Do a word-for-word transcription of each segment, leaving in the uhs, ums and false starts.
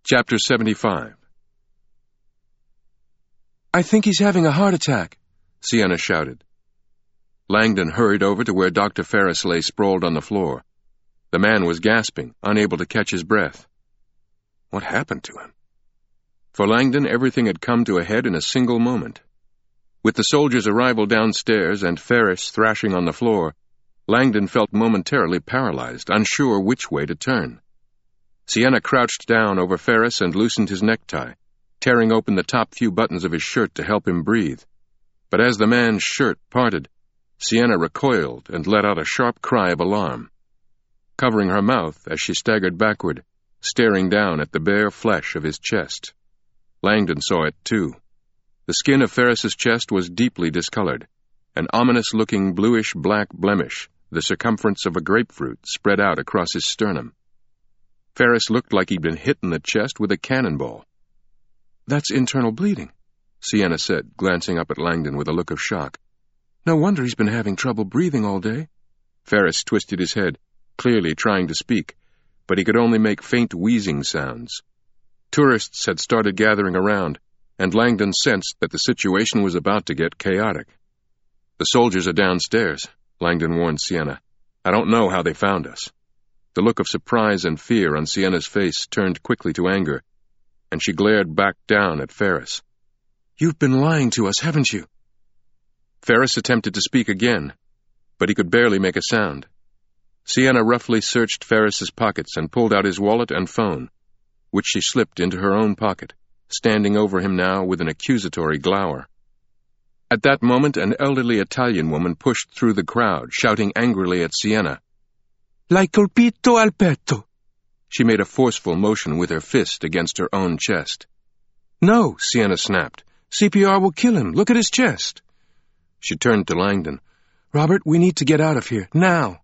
Chapter seventy-five. "I think he's having a heart attack," Sienna shouted. Langdon hurried over to where Doctor Ferris lay sprawled on the floor. The man was gasping, unable to catch his breath. What happened to him? For Langdon, everything had come to a head in a single moment. With the soldiers' arrival downstairs and Ferris thrashing on the floor, Langdon felt momentarily paralyzed, unsure which way to turn. Sienna crouched down over Ferris and loosened his necktie, tearing open the top few buttons of his shirt to help him breathe. But as the man's shirt parted, Sienna recoiled and let out a sharp cry of alarm, covering her mouth as she staggered backward, staring down at the bare flesh of his chest. Langdon saw it, too. The skin of Ferris's chest was deeply discolored, an ominous-looking bluish-black blemish, the circumference of a grapefruit, spread out across his sternum. Ferris looked like he'd been hit in the chest with a cannonball. "That's internal bleeding," Sienna said, glancing up at Langdon with a look of shock. "No wonder he's been having trouble breathing all day." Ferris twisted his head, clearly trying to speak, but he could only make faint wheezing sounds. Tourists had started gathering around, and Langdon sensed that the situation was about to get chaotic. "The soldiers are downstairs," Langdon warned Sienna. "I don't know how they found us." The look of surprise and fear on Sienna's face turned quickly to anger, and she glared back down at Ferris. "You've been lying to us, haven't you?" Ferris attempted to speak again, but he could barely make a sound. Sienna roughly searched Ferris's pockets and pulled out his wallet and phone, which she slipped into her own pocket, standing over him now with an accusatory glower. At that moment, an elderly Italian woman pushed through the crowd, shouting angrily at Sienna. "L'hai colpito al petto." She made a forceful motion with her fist against her own chest. "No," Sienna snapped. "C P R will kill him. Look at his chest." She turned to Langdon. "Robert, we need to get out of here, now."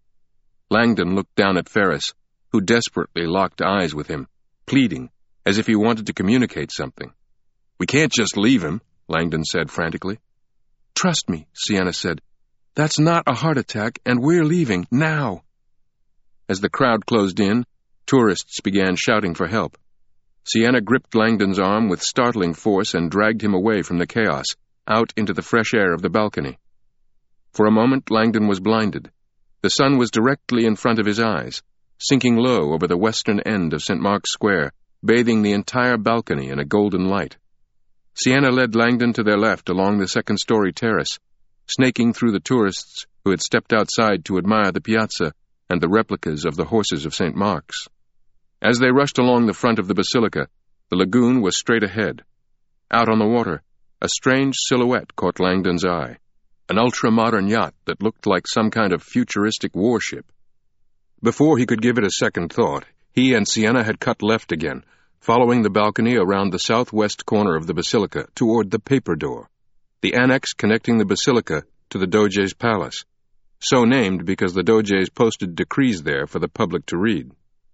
Langdon looked down at Ferris, who desperately locked eyes with him, pleading, as if he wanted to communicate something. "We can't just leave him," Langdon said frantically. "Trust me," Sienna said. "That's not a heart attack, and we're leaving, now." As the crowd closed in, tourists began shouting for help. Sienna gripped Langdon's arm with startling force and dragged him away from the chaos, out into the fresh air of the balcony. For a moment, Langdon was blinded. The sun was directly in front of his eyes, sinking low over the western end of Saint Mark's Square, bathing the entire balcony in a golden light. Sienna led Langdon to their left along the second-story terrace, snaking through the tourists who had stepped outside to admire the piazza and the replicas of the horses of Saint Mark's. As they rushed along the front of the basilica, the lagoon was straight ahead. Out on the water, a strange silhouette caught Langdon's eye, an ultra-modern yacht that looked like some kind of futuristic warship. Before he could give it a second thought, he and Sienna had cut left again, following the balcony around the southwest corner of the basilica toward the Paper Door, the annex connecting the basilica to the Doge's palace, so named because the Doges posted decrees there for the public to read.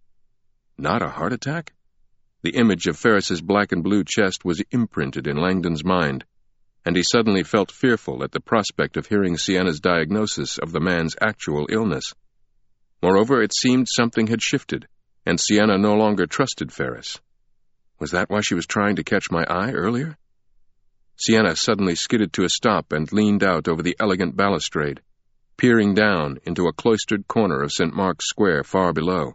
Not a heart attack? The image of Ferris's black and blue chest was imprinted in Langdon's mind, and he suddenly felt fearful at the prospect of hearing Sienna's diagnosis of the man's actual illness. Moreover, it seemed something had shifted, and Sienna no longer trusted Ferris. Was that why she was trying to catch my eye earlier? Sienna suddenly skidded to a stop and leaned out over the elegant balustrade, peering down into a cloistered corner of Saint Mark's Square far below.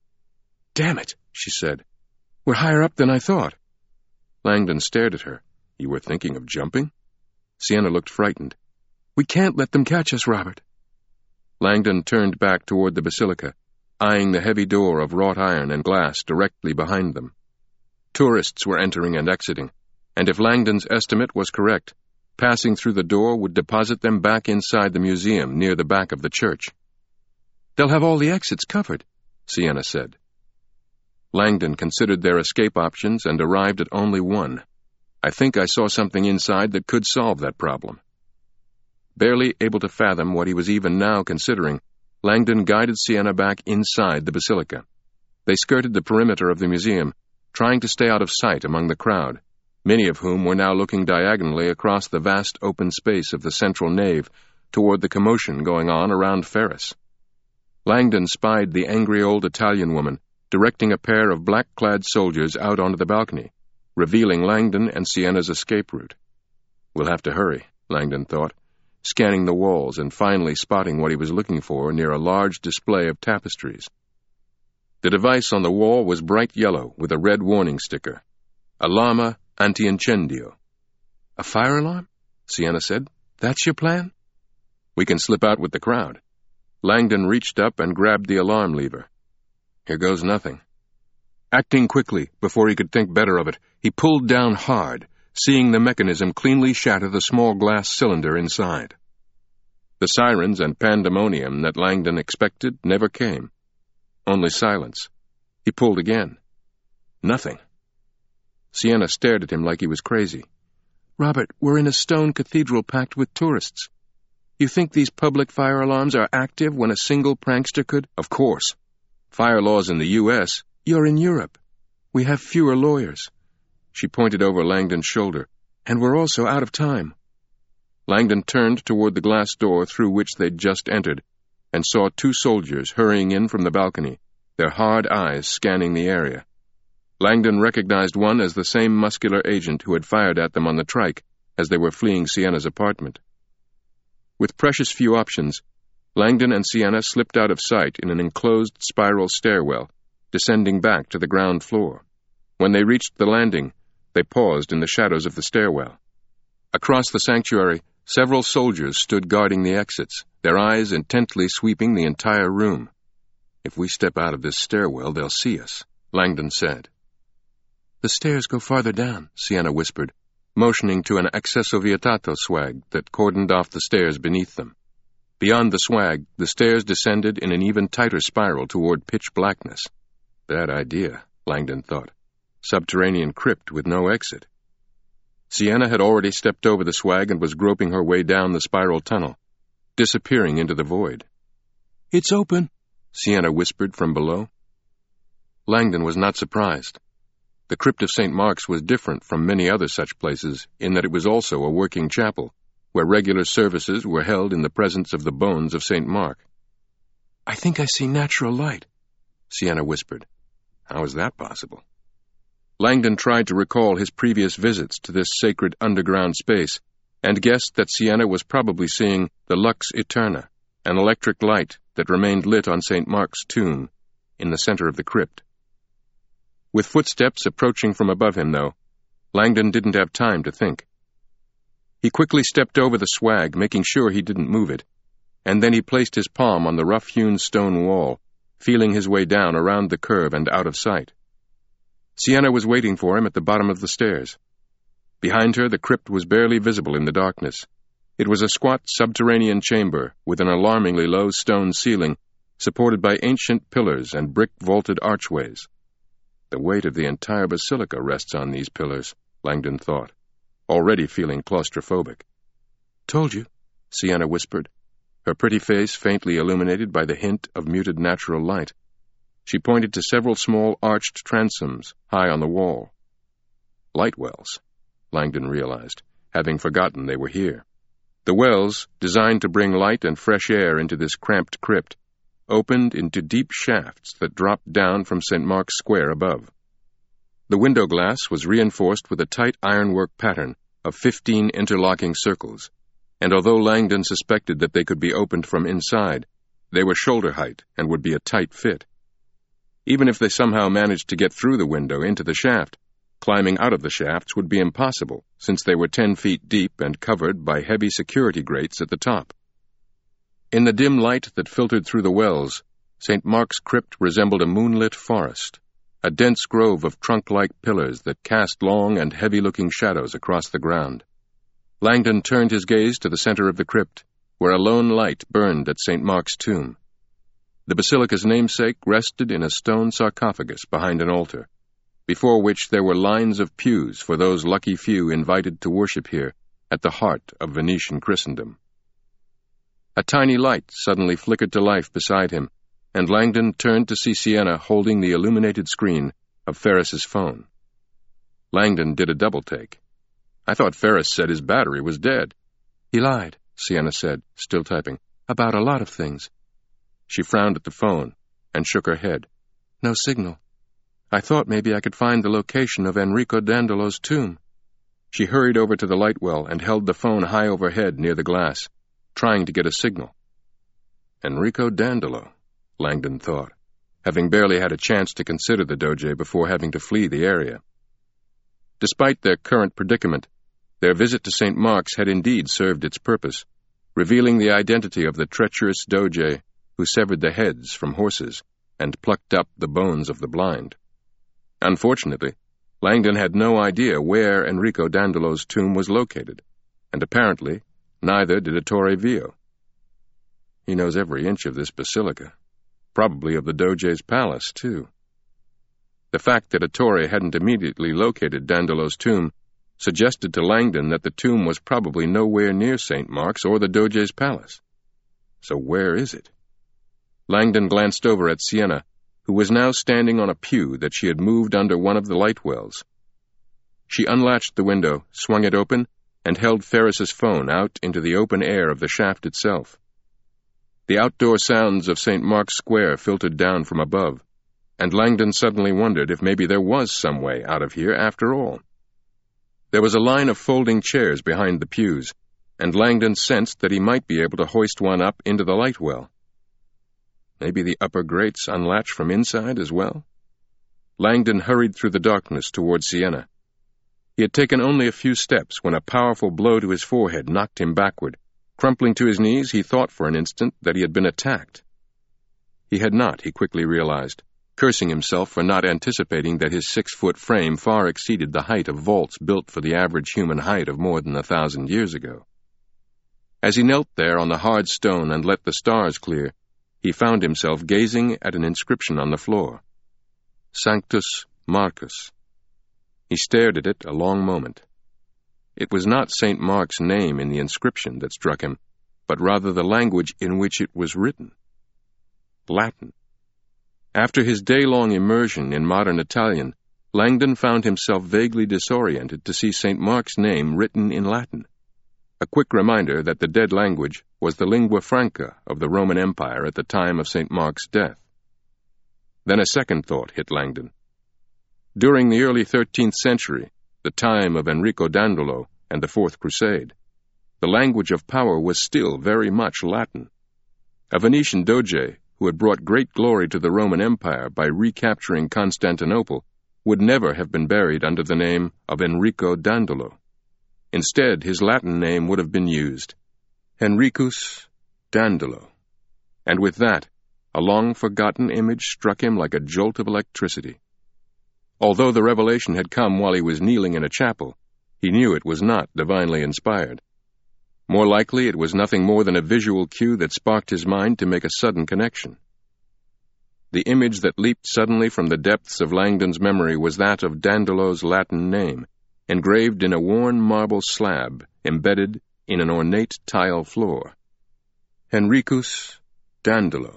"Damn it," she said. "We're higher up than I thought." Langdon stared at her. "You were thinking of jumping?" Sienna looked frightened. "We can't let them catch us, Robert." Langdon turned back toward the basilica, eyeing the heavy door of wrought iron and glass directly behind them. Tourists were entering and exiting, and if Langdon's estimate was correct, passing through the door would deposit them back inside the museum near the back of the church. "They'll have all the exits covered," Sienna said. Langdon considered their escape options and arrived at only one. "I think I saw something inside that could solve that problem." Barely able to fathom what he was even now considering, Langdon guided Sienna back inside the basilica. They skirted the perimeter of the museum, trying to stay out of sight among the crowd, many of whom were now looking diagonally across the vast open space of the central nave toward the commotion going on around Ferris. Langdon spied the angry old Italian woman, directing a pair of black-clad soldiers out onto the balcony, revealing Langdon and Sienna's escape route. We'll have to hurry, Langdon thought, scanning the walls and finally spotting what he was looking for near a large display of tapestries. The device on the wall was bright yellow with a red warning sticker. Alarma anti-incendio. A fire alarm? Sienna said. That's your plan? We can slip out with the crowd. Langdon reached up and grabbed the alarm lever. Here goes nothing. Acting quickly, before he could think better of it, he pulled down hard, seeing the mechanism cleanly shatter the small glass cylinder inside. The sirens and pandemonium that Langdon expected never came. Only silence. He pulled again. Nothing. Sienna stared at him like he was crazy. Robert, we're in a stone cathedral packed with tourists. You think these public fire alarms are active when a single prankster could? Of course. Fire laws in the U S You're in Europe. We have fewer lawyers. She pointed over Langdon's shoulder. And we're also out of time. Langdon turned toward the glass door through which they'd just entered, and saw two soldiers hurrying in from the balcony, their hard eyes scanning the area. Langdon recognized one as the same muscular agent who had fired at them on the trike as they were fleeing Sienna's apartment. With precious few options, Langdon and Sienna slipped out of sight in an enclosed spiral stairwell, descending back to the ground floor. When they reached the landing, they paused in the shadows of the stairwell. Across the sanctuary, several soldiers stood guarding the exits, their eyes intently sweeping the entire room. If we step out of this stairwell, they'll see us, Langdon said. The stairs go farther down, Sienna whispered, motioning to an accesso vietato swag that cordoned off the stairs beneath them. Beyond the swag, the stairs descended in an even tighter spiral toward pitch blackness. Bad idea, Langdon thought. Subterranean crypt with no exit. Sienna had already stepped over the swag and was groping her way down the spiral tunnel, disappearing into the void. It's open, Sienna whispered from below. Langdon was not surprised. The crypt of Saint Mark's was different from many other such places in that it was also a working chapel, where regular services were held in the presence of the bones of Saint Mark. I think I see natural light, Sienna whispered. How is that possible? Langdon tried to recall his previous visits to this sacred underground space, and guessed that Sienna was probably seeing the Lux Eterna, an electric light that remained lit on Saint Mark's tomb, in the center of the crypt. With footsteps approaching from above him, though, Langdon didn't have time to think. He quickly stepped over the swag, making sure he didn't move it, and then he placed his palm on the rough-hewn stone wall, feeling his way down around the curve and out of sight. Sienna was waiting for him at the bottom of the stairs. Behind her, the crypt was barely visible in the darkness. It was a squat subterranean chamber with an alarmingly low stone ceiling, supported by ancient pillars and brick-vaulted archways. The weight of the entire basilica rests on these pillars, Langdon thought, already feeling claustrophobic. Told you, Sienna whispered, her pretty face faintly illuminated by the hint of muted natural light. She pointed to several small arched transoms high on the wall. Light wells, Langdon realized, having forgotten they were here. The wells, designed to bring light and fresh air into this cramped crypt, opened into deep shafts that dropped down from Saint Mark's Square above. The window glass was reinforced with a tight ironwork pattern of fifteen interlocking circles, and although Langdon suspected that they could be opened from inside, they were shoulder height and would be a tight fit. Even if they somehow managed to get through the window into the shaft, climbing out of the shafts would be impossible, since they were ten feet deep and covered by heavy security grates at the top. In the dim light that filtered through the wells, Saint Mark's crypt resembled a moonlit forest, a dense grove of trunk-like pillars that cast long and heavy-looking shadows across the ground. Langdon turned his gaze to the center of the crypt, where a lone light burned at Saint Mark's tomb. The basilica's namesake rested in a stone sarcophagus behind an altar, before which there were lines of pews for those lucky few invited to worship here at the heart of Venetian Christendom. A tiny light suddenly flickered to life beside him, and Langdon turned to see Sienna holding the illuminated screen of Ferris's phone. Langdon did a double-take. I thought Ferris said his battery was dead. He lied, Sienna said, still typing, about a lot of things. She frowned at the phone and shook her head. No signal. I thought maybe I could find the location of Enrico Dandelo's tomb. She hurried over to the light well and held the phone high overhead near the glass, trying to get a signal. Enrico Dandolo, Langdon thought, having barely had a chance to consider the Doge before having to flee the area. Despite their current predicament, their visit to Saint Mark's had indeed served its purpose, revealing the identity of the treacherous Doge who severed the heads from horses and plucked up the bones of the blind. Unfortunately, Langdon had no idea where Enrico Dandelo's tomb was located, and apparently neither did Ettore Vio. He knows every inch of this basilica, probably of the Doge's palace, too. The fact that Ettore hadn't immediately located Dandelo's tomb suggested to Langdon that the tomb was probably nowhere near Saint Mark's or the Doge's palace. So where is it? Langdon glanced over at Sienna, who was now standing on a pew that she had moved under one of the light wells. She unlatched the window, swung it open, and held Ferris's phone out into the open air of the shaft itself. The outdoor sounds of Saint Mark's Square filtered down from above, and Langdon suddenly wondered if maybe there was some way out of here after all. There was a line of folding chairs behind the pews, and Langdon sensed that he might be able to hoist one up into the light well. Maybe the upper grates unlatch from inside as well? Langdon hurried through the darkness toward Sienna. He had taken only a few steps when a powerful blow to his forehead knocked him backward. Crumpling to his knees, he thought for an instant that he had been attacked. He had not, he quickly realized, cursing himself for not anticipating that his six-foot frame far exceeded the height of vaults built for the average human height of more than a thousand years ago. As he knelt there on the hard stone and let the stars clear, he found himself gazing at an inscription on the floor. Sanctus Marcus. He stared at it a long moment. It was not Saint Mark's name in the inscription that struck him, but rather the language in which it was written. Latin. After his day-long immersion in modern Italian, Langdon found himself vaguely disoriented to see Saint Mark's name written in Latin, a quick reminder that the dead language was the lingua franca of the Roman Empire at the time of Saint Mark's death. Then a second thought hit Langdon. During the early thirteenth century, the time of Enrico Dandolo and the Fourth Crusade, the language of power was still very much Latin. A Venetian Doge, who had brought great glory to the Roman Empire by recapturing Constantinople, would never have been buried under the name of Enrico Dandolo. Instead, his Latin name would have been used, Henricus Dandolo. And with that, a long-forgotten image struck him like a jolt of electricity. Although the revelation had come while he was kneeling in a chapel, he knew it was not divinely inspired. More likely, it was nothing more than a visual cue that sparked his mind to make a sudden connection. The image that leaped suddenly from the depths of Langdon's memory was that of Dandolo's Latin name, engraved in a worn marble slab embedded in an ornate tile floor. Henricus Dandolo.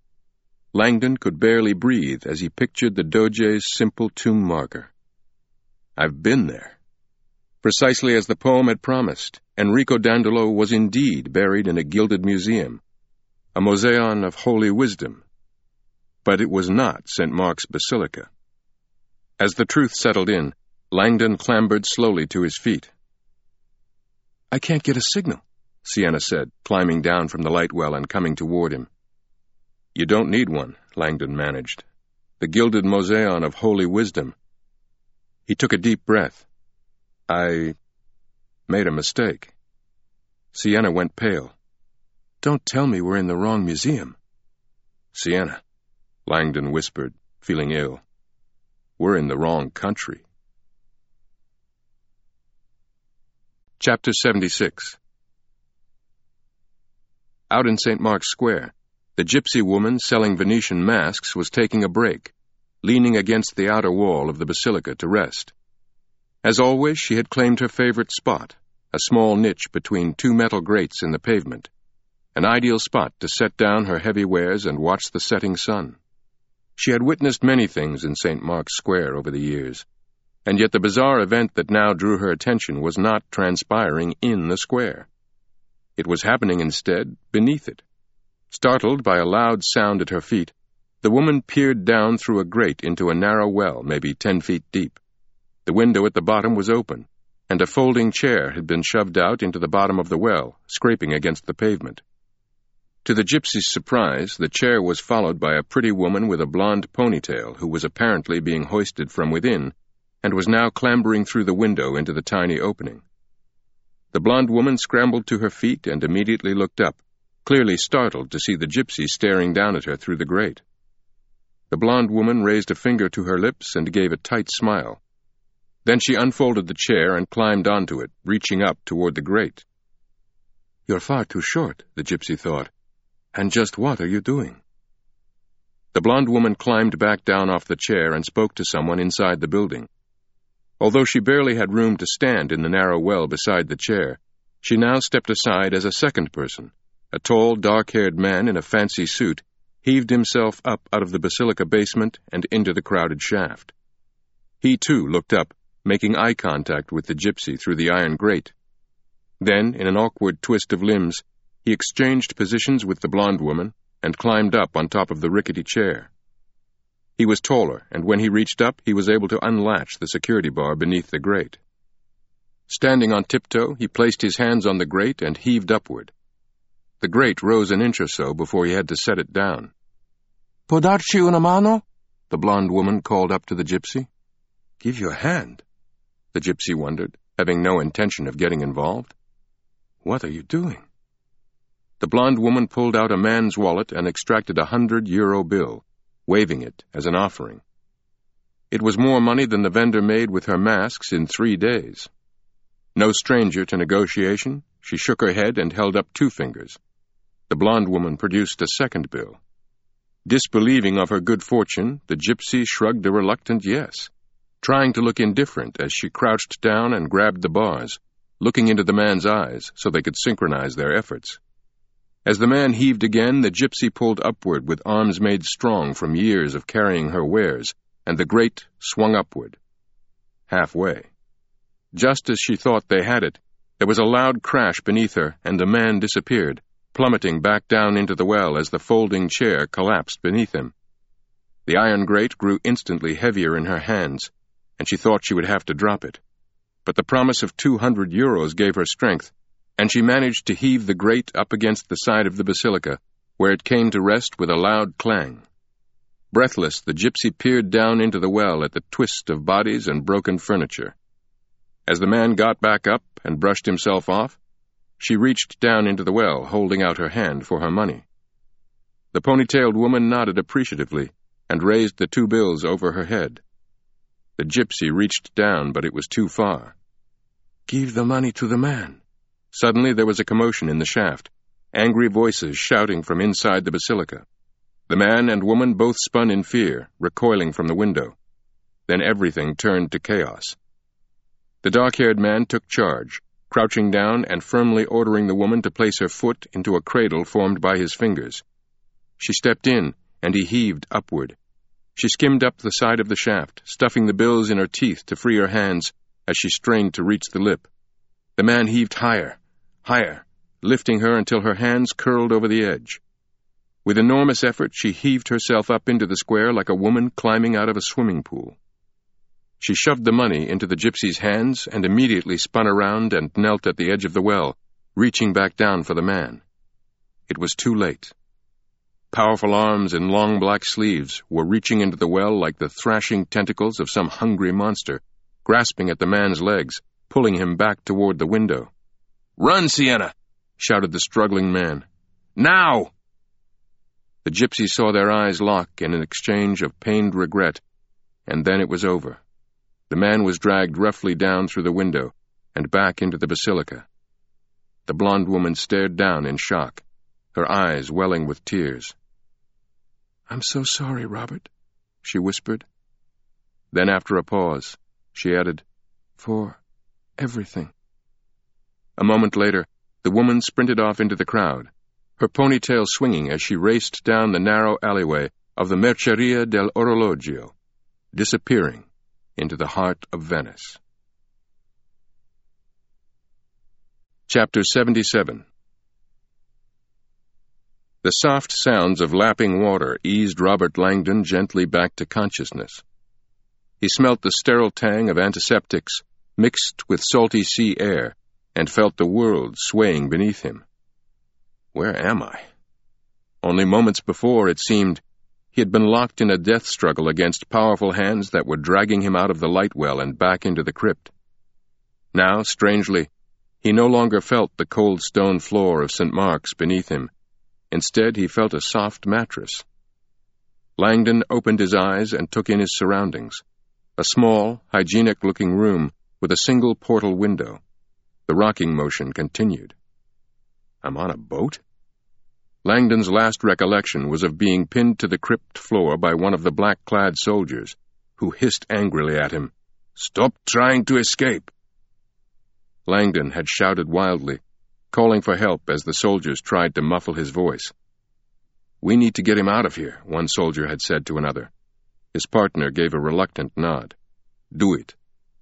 Langdon could barely breathe as he pictured the Doge's simple tomb marker. I've been there. Precisely as the poem had promised, Enrico Dandolo was indeed buried in a gilded museum, a mausoleum of holy wisdom. But it was not Saint Mark's Basilica. As the truth settled in, Langdon clambered slowly to his feet. I can't get a signal, Sienna said, climbing down from the light well and coming toward him. You don't need one, Langdon managed. The gilded mausoleum of holy wisdom. He took a deep breath. I made a mistake. Sienna went pale. Don't tell me we're in the wrong museum. Sienna, Langdon whispered, feeling ill. We're in the wrong country. Chapter seventy-six. Out in Saint Mark's Square, the gypsy woman selling Venetian masks was taking a break, leaning against the outer wall of the basilica to rest. As always, she had claimed her favorite spot, a small niche between two metal grates in the pavement, an ideal spot to set down her heavy wares and watch the setting sun. She had witnessed many things in Saint Mark's Square over the years, and yet the bizarre event that now drew her attention was not transpiring in the square. It was happening instead beneath it. Startled by a loud sound at her feet, The woman peered down through a grate into a narrow well, maybe ten feet deep. The window at the bottom was open, and a folding chair had been shoved out into the bottom of the well, scraping against the pavement. To the gypsy's surprise, the chair was followed by a pretty woman with a blonde ponytail who was apparently being hoisted from within and was now clambering through the window into the tiny opening. The blonde woman scrambled to her feet and immediately looked up, clearly startled to see the gypsy staring down at her through the grate. The blonde woman raised a finger to her lips and gave a tight smile. Then she unfolded the chair and climbed onto it, reaching up toward the grate. "You're far too short," the gypsy thought. "And just what are you doing?" The blonde woman climbed back down off the chair and spoke to someone inside the building. Although she barely had room to stand in the narrow well beside the chair, she now stepped aside as a second person. A tall, dark-haired man in a fancy suit heaved himself up out of the basilica basement and into the crowded shaft. He, too, looked up, making eye contact with the gypsy through the iron grate. Then, in an awkward twist of limbs, he exchanged positions with the blonde woman and climbed up on top of the rickety chair. He was taller, and when he reached up, he was able to unlatch the security bar beneath the grate. Standing on tiptoe, he placed his hands on the grate and heaved upward. The grate rose an inch or so before he had to set it down. "Può darci una mano?" the blonde woman called up to the gypsy. "Give your hand," the gypsy wondered, having no intention of getting involved. "What are you doing?" The blonde woman pulled out a man's wallet and extracted a hundred-euro bill, waving it as an offering. It was more money than the vendor made with her masks in three days. No stranger to negotiation, she shook her head and held up two fingers. The blonde woman produced a second bill. Disbelieving of her good fortune, the gypsy shrugged a reluctant yes, trying to look indifferent as she crouched down and grabbed the bars, looking into the man's eyes so they could synchronize their efforts. As the man heaved again, the gypsy pulled upward with arms made strong from years of carrying her wares, and the grate swung upward. Halfway. Just as she thought they had it, there was a loud crash beneath her, and the man disappeared, plummeting back down into the well as the folding chair collapsed beneath him. The iron grate grew instantly heavier in her hands, and she thought she would have to drop it. But the promise of two hundred euros gave her strength, and she managed to heave the grate up against the side of the basilica, where it came to rest with a loud clang. Breathless, the gypsy peered down into the well at the twist of bodies and broken furniture. As the man got back up and brushed himself off, she reached down into the well, holding out her hand for her money. The ponytailed woman nodded appreciatively and raised the two bills over her head. The gypsy reached down, but it was too far. "Give the money to the man." Suddenly there was a commotion in the shaft, angry voices shouting from inside the basilica. The man and woman both spun in fear, recoiling from the window. Then everything turned to chaos. The dark-haired man took charge, crouching down and firmly ordering the woman to place her foot into a cradle formed by his fingers. She stepped in, and he heaved upward. She skimmed up the side of the shaft, stuffing the bills in her teeth to free her hands as she strained to reach the lip. The man heaved higher, higher, lifting her until her hands curled over the edge. With enormous effort, she heaved herself up into the square like a woman climbing out of a swimming pool. She shoved the money into the gypsy's hands and immediately spun around and knelt at the edge of the well, reaching back down for the man. It was too late. Powerful arms in long black sleeves were reaching into the well like the thrashing tentacles of some hungry monster, grasping at the man's legs, pulling him back toward the window. "Run, Sienna!" shouted the struggling man. "Now!" The gypsy saw their eyes lock in an exchange of pained regret, and then it was over. The man was dragged roughly down through the window and back into the basilica. The blonde woman stared down in shock, her eyes welling with tears. "I'm so sorry, Robert," she whispered. Then, after a pause, she added, "For everything." A moment later, the woman sprinted off into the crowd, her ponytail swinging as she raced down the narrow alleyway of the Merceria del Orologio, disappearing into the heart of Venice. Chapter seventy-seven. The soft sounds of lapping water eased Robert Langdon gently back to consciousness. He smelt the sterile tang of antiseptics mixed with salty sea air and felt the world swaying beneath him. Where am I? Only moments before, it seemed, he had been locked in a death struggle against powerful hands that were dragging him out of the light well and back into the crypt. Now, strangely, he no longer felt the cold stone floor of Saint Mark's beneath him. Instead, he felt a soft mattress. Langdon opened his eyes and took in his surroundings. A small, hygienic-looking room with a single portal window. The rocking motion continued. I'm on a boat? Langdon's last recollection was of being pinned to the crypt floor by one of the black-clad soldiers, who hissed angrily at him, "Stop trying to escape!" Langdon had shouted wildly, calling for help as the soldiers tried to muffle his voice. "We need to get him out of here," one soldier had said to another. His partner gave a reluctant nod. "Do it."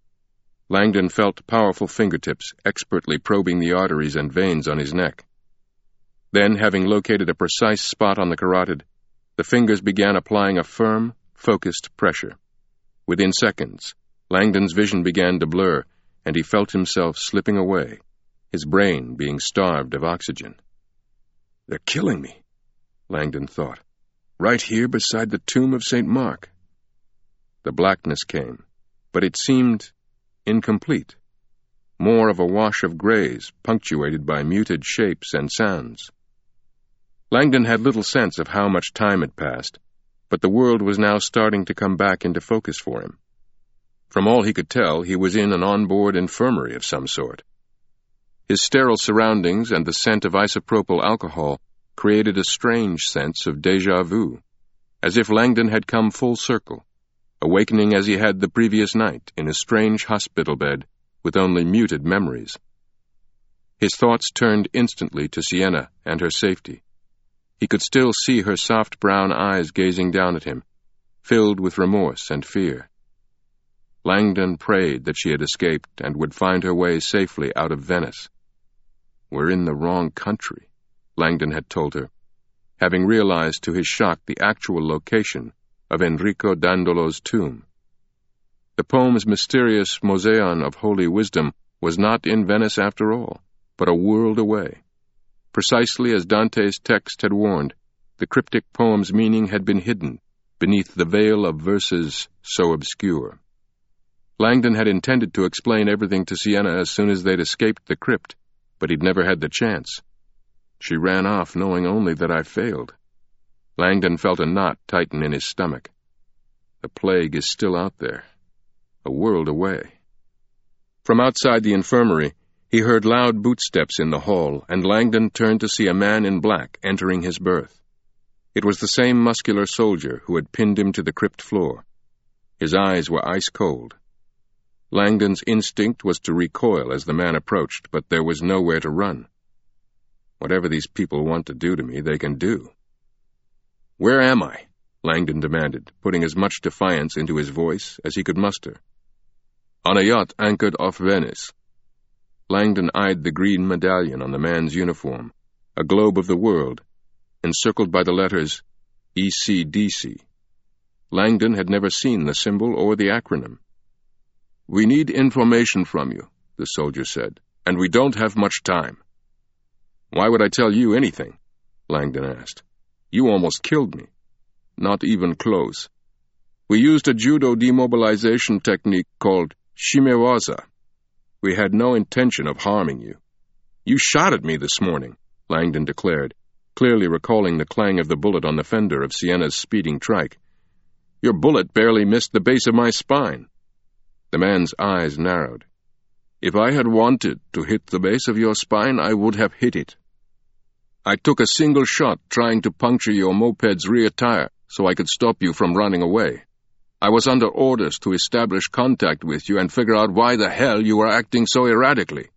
Langdon felt powerful fingertips expertly probing the arteries and veins on his neck. Then, having located a precise spot on the carotid, the fingers began applying a firm, focused pressure. Within seconds, Langdon's vision began to blur, and he felt himself slipping away, his brain being starved of oxygen. "They're killing me," Langdon thought, "right here beside the tomb of Saint Mark." The blackness came, but it seemed incomplete, more of a wash of grays punctuated by muted shapes and sounds. Langdon had little sense of how much time had passed, but the world was now starting to come back into focus for him. From all he could tell, he was in an onboard infirmary of some sort. His sterile surroundings and the scent of isopropyl alcohol created a strange sense of déjà vu, as if Langdon had come full circle, awakening as he had the previous night in a strange hospital bed with only muted memories. His thoughts turned instantly to Sienna and her safety. He could still see her soft brown eyes gazing down at him, filled with remorse and fear. Langdon prayed that she had escaped and would find her way safely out of Venice. "We're in the wrong country," Langdon had told her, having realized to his shock the actual location of Enrico Dandolo's tomb. The poem's mysterious mosaion of holy wisdom was not in Venice after all, but a world away. Precisely as Dante's text had warned, the cryptic poem's meaning had been hidden beneath the veil of verses so obscure. Langdon had intended to explain everything to Sienna as soon as they'd escaped the crypt, but he'd never had the chance. She ran off knowing only that I failed. Langdon felt a knot tighten in his stomach. The plague is still out there, a world away. From outside the infirmary, he heard loud bootsteps in the hall, and Langdon turned to see a man in black entering his berth. It was the same muscular soldier who had pinned him to the crypt floor. His eyes were ice-cold. Langdon's instinct was to recoil as the man approached, but there was nowhere to run. Whatever these people want to do to me, they can do. "Where am I?" Langdon demanded, putting as much defiance into his voice as he could muster. "On a yacht anchored off Venice." Langdon eyed the green medallion on the man's uniform, a globe of the world, encircled by the letters E C D C. Langdon had never seen the symbol or the acronym. "We need information from you," the soldier said, "and we don't have much time." "Why would I tell you anything?" Langdon asked. "You almost killed me." "Not even close. We used a judo demobilization technique called shimewaza. We had no intention of harming you." "You shot at me this morning," Langdon declared, clearly recalling the clang of the bullet on the fender of Sienna's speeding trike. "Your bullet barely missed the base of my spine." The man's eyes narrowed. "If I had wanted to hit the base of your spine, I would have hit it. I took a single shot trying to puncture your moped's rear tire so I could stop you from running away. I was under orders to establish contact with you and figure out why the hell you were acting so erratically."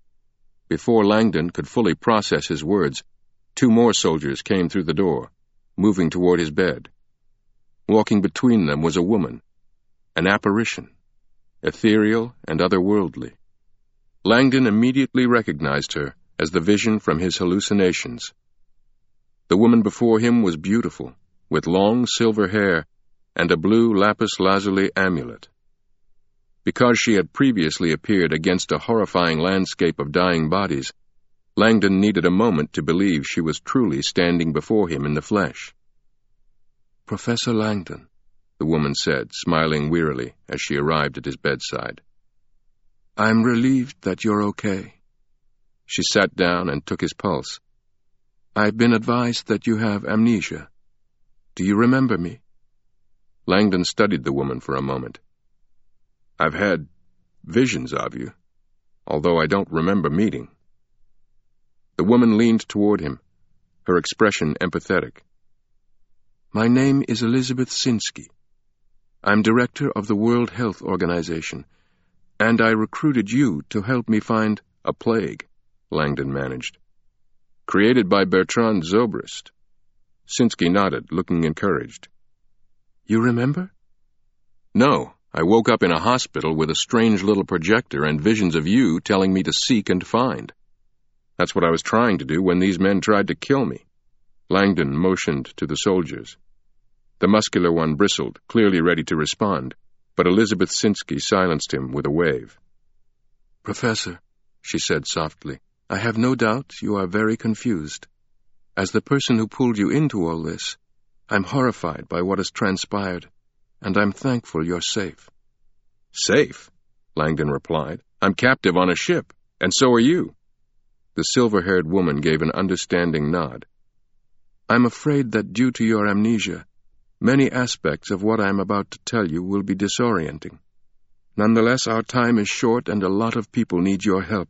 Before Langdon could fully process his words, two more soldiers came through the door, moving toward his bed. Walking between them was a woman, an apparition, ethereal and otherworldly. Langdon immediately recognized her as the vision from his hallucinations. The woman before him was beautiful, with long silver hair and a blue lapis lazuli amulet. Because she had previously appeared against a horrifying landscape of dying bodies, Langdon needed a moment to believe she was truly standing before him in the flesh. "Professor Langdon," the woman said, smiling wearily as she arrived at his bedside. "I'm relieved that you're okay." She sat down and took his pulse. "I've been advised that you have amnesia. Do you remember me?" Langdon studied the woman for a moment. "I've had visions of you, although I don't remember meeting." The woman leaned toward him, her expression empathetic. "My name is Elizabeth Sinsky. I'm director of the World Health Organization, and I recruited you to help me find a plague," Langdon managed. "Created by Bertrand Zobrist." Sinsky nodded, looking encouraged. "You remember?" "No. I woke up in a hospital with a strange little projector and visions of you telling me to seek and find. That's what I was trying to do when these men tried to kill me." Langdon motioned to the soldiers. The muscular one bristled, clearly ready to respond, but Elizabeth Sinsky silenced him with a wave. "Professor," she said softly, "I have no doubt you are very confused. As the person who pulled you into all this, I'm horrified by what has transpired, and I'm thankful you're safe." "Safe?" Langdon replied. "I'm captive on a ship, and so are you." The silver-haired woman gave an understanding nod. "I'm afraid that due to your amnesia, many aspects of what I'm about to tell you will be disorienting. Nonetheless, our time is short and a lot of people need your help."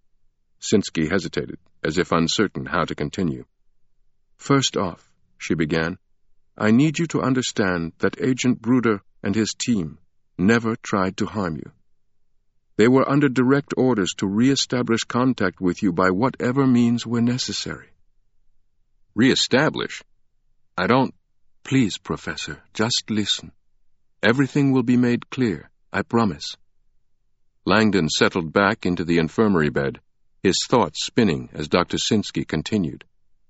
Sinsky hesitated, as if uncertain how to continue. "First off," she began, "I need you to understand that Agent Bruder and his team never tried to harm you. They were under direct orders to re-establish contact with you by whatever means were necessary." "Re-establish? I don't—" "Please, Professor, just listen. Everything will be made clear, I promise." Langdon settled back into the infirmary bed, his thoughts spinning as Doctor Sinsky continued.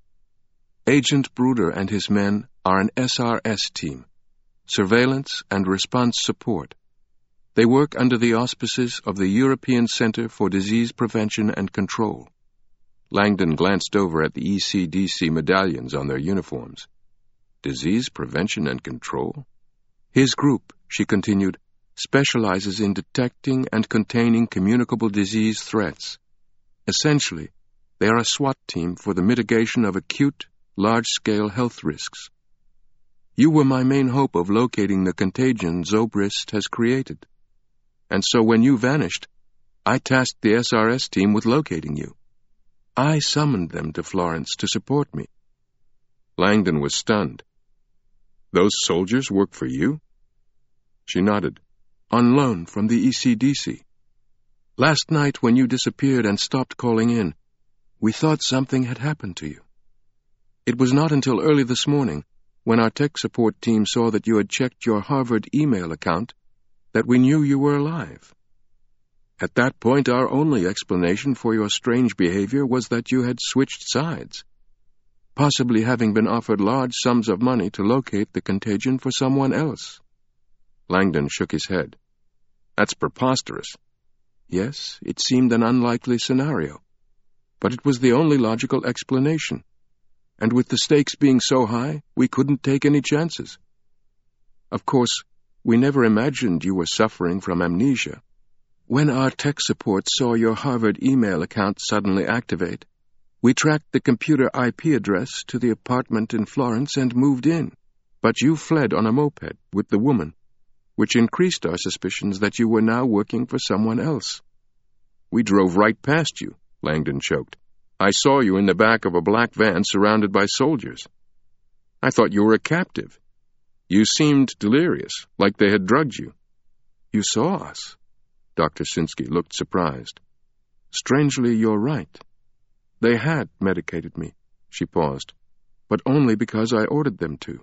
"Agent Bruder and his men are an S R S team, Surveillance and Response Support. They work under the auspices of the European Center for Disease Prevention and Control." Langdon glanced over at the E C D C medallions on their uniforms. Disease Prevention and Control? "His group," she continued, "specializes in detecting and containing communicable disease threats. Essentially, they are a SWAT team for the mitigation of acute, large-scale health risks. You were my main hope of locating the contagion Zobrist has created. And so when you vanished, I tasked the S R S team with locating you. I summoned them to Florence to support me." Langdon was stunned. "Those soldiers work for you?" She nodded. "On loan from the E C D C. Last night when you disappeared and stopped calling in, we thought something had happened to you. It was not until early this morning, when our tech support team saw that you had checked your Harvard email account, that we knew you were alive. At that point, our only explanation for your strange behavior was that you had switched sides, possibly having been offered large sums of money to locate the contagion for someone else." Langdon shook his head. "That's preposterous." "Yes, it seemed an unlikely scenario, but it was the only logical explanation. And with the stakes being so high, we couldn't take any chances. Of course, we never imagined you were suffering from amnesia. When our tech support saw your Harvard email account suddenly activate, we tracked the computer I P address to the apartment in Florence and moved in, but you fled on a moped with the woman, which increased our suspicions that you were now working for someone else." "We drove right past you," Langdon choked. "I saw you in the back of a black van surrounded by soldiers. I thought you were a captive. You seemed delirious, like they had drugged you." "You saw us?" Doctor Sinsky looked surprised. "Strangely, you're right. They had medicated me," she paused, "but only because I ordered them to."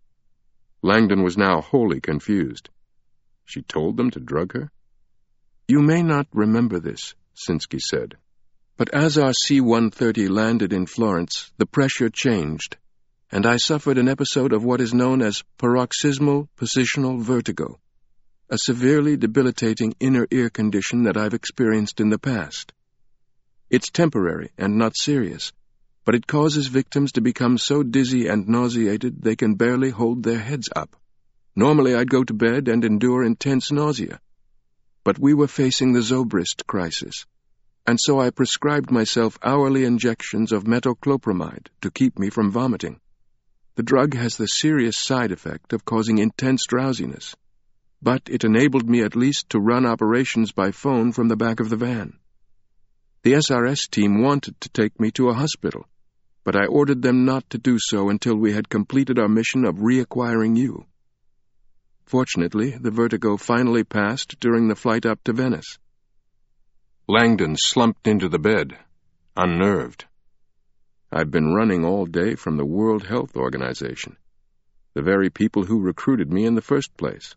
Langdon was now wholly confused. She told them to drug her? "You may not remember this," Sinsky said, "but as our C one thirty landed in Florence, the pressure changed, and I suffered an episode of what is known as paroxysmal positional vertigo, a severely debilitating inner ear condition that I've experienced in the past. It's temporary and not serious, but it causes victims to become so dizzy and nauseated they can barely hold their heads up. Normally I'd go to bed and endure intense nausea, but we were facing the Zobrist crisis, and so I prescribed myself hourly injections of metoclopramide to keep me from vomiting. The drug has the serious side effect of causing intense drowsiness, but it enabled me at least to run operations by phone from the back of the van. The S R S team wanted to take me to a hospital, but I ordered them not to do so until we had completed our mission of reacquiring you. Fortunately, the vertigo finally passed during the flight up to Venice. Langdon slumped into the bed, unnerved. I've been running all day from the World Health Organization, the very people who recruited me in the first place.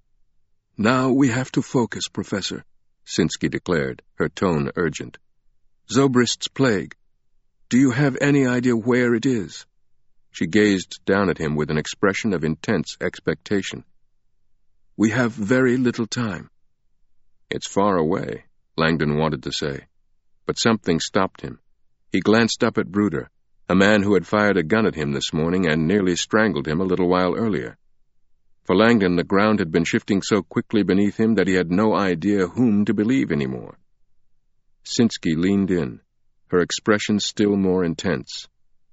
Now we have to focus, Professor, Sinsky declared, her tone urgent. Zobrist's plague. Do you have any idea where it is? She gazed down at him with an expression of intense expectation. We have very little time. It's far away, Langdon wanted to say, but something stopped him. He glanced up at Bruder, a man who had fired a gun at him this morning and nearly strangled him a little while earlier. For Langdon, the ground had been shifting so quickly beneath him that he had no idea whom to believe anymore. Sinsky leaned in, her expression still more intense.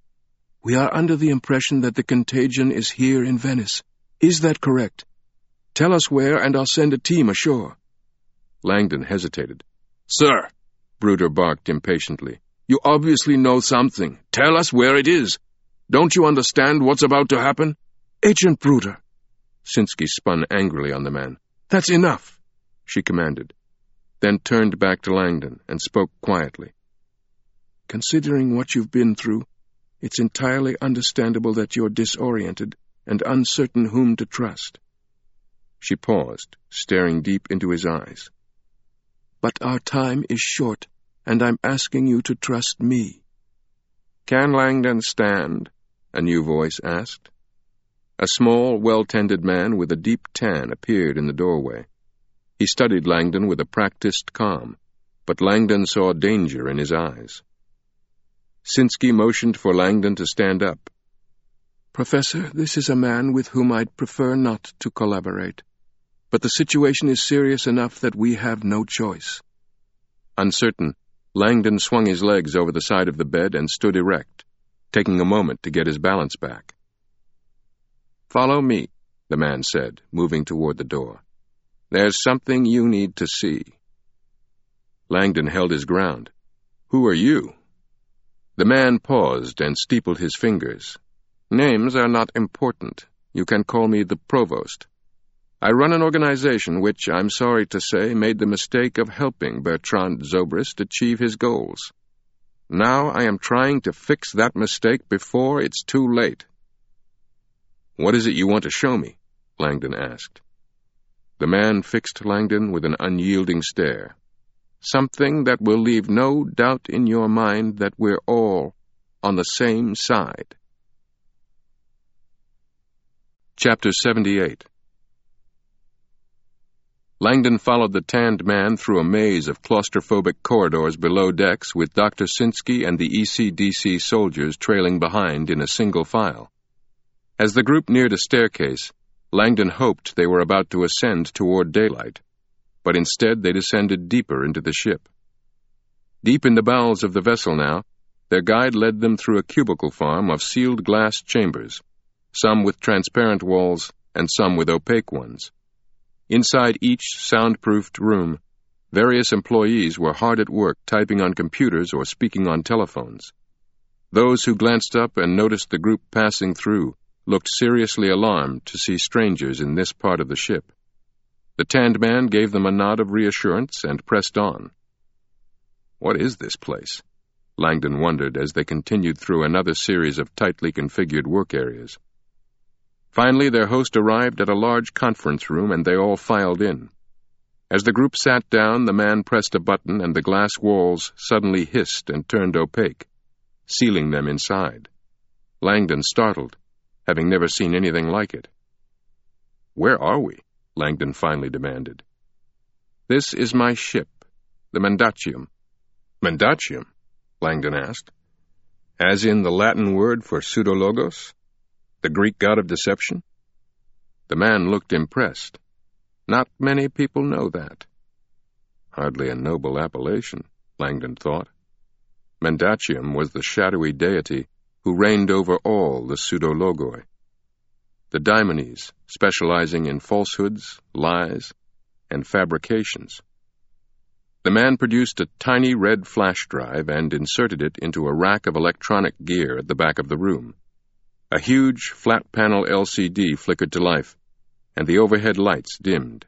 We are under the impression that the contagion is here in Venice. Is that correct? Tell us where, and I'll send a team ashore. Langdon hesitated. Sir, Bruder barked impatiently, you obviously know something. Tell us where it is. Don't you understand what's about to happen? Agent Bruder. Sinsky spun angrily on the man. That's enough, she commanded, then turned back to Langdon and spoke quietly. Considering what you've been through, it's entirely understandable that you're disoriented and uncertain whom to trust. She paused, staring deep into his eyes. But our time is short, and I'm asking you to trust me. Can Langdon stand? A new voice asked. A small, well-tended man with a deep tan appeared in the doorway. He studied Langdon with a practiced calm, but Langdon saw danger in his eyes. Sinsky motioned for Langdon to stand up. Professor, this is a man with whom I'd prefer not to collaborate. But the situation is serious enough that we have no choice. Uncertain, Langdon swung his legs over the side of the bed and stood erect, taking a moment to get his balance back. Follow me, the man said, moving toward the door. There's something you need to see. Langdon held his ground. Who are you? The man paused and steepled his fingers. Names are not important. You can call me the Provost. I run an organization which, I'm sorry to say, made the mistake of helping Bertrand Zobrist achieve his goals. Now I am trying to fix that mistake before it's too late. What is it you want to show me? Langdon asked. The man fixed Langdon with an unyielding stare. Something that will leave no doubt in your mind that we're all on the same side. Chapter seventy-eight. Langdon followed the tanned man through a maze of claustrophobic corridors below decks with Doctor Sinsky and the E C D C soldiers trailing behind in a single file. As the group neared a staircase, Langdon hoped they were about to ascend toward daylight, but instead they descended deeper into the ship. Deep in the bowels of the vessel now, their guide led them through a cubicle farm of sealed glass chambers, some with transparent walls and some with opaque ones. Inside each soundproofed room, various employees were hard at work typing on computers or speaking on telephones. Those who glanced up and noticed the group passing through looked seriously alarmed to see strangers in this part of the ship. The tanned man gave them a nod of reassurance and pressed on. What is this place? Langdon wondered as they continued through another series of tightly configured work areas. Finally, their host arrived at a large conference room, and they all filed in. As the group sat down, the man pressed a button, and the glass walls suddenly hissed and turned opaque, sealing them inside. Langdon startled, having never seen anything like it. "Where are we?" Langdon finally demanded. "This is my ship, the Mendacium." "Mendacium?" Langdon asked. "As in the Latin word for pseudologos, the Greek god of deception?" The man looked impressed. "Not many people know that." Hardly a noble appellation, Langdon thought. Mendacium was the shadowy deity who reigned over all the pseudologoi. The daimones, specializing in falsehoods, lies, and fabrications. The man produced a tiny red flash drive and inserted it into a rack of electronic gear at the back of the room. A huge, flat-panel L C D flickered to life, and the overhead lights dimmed.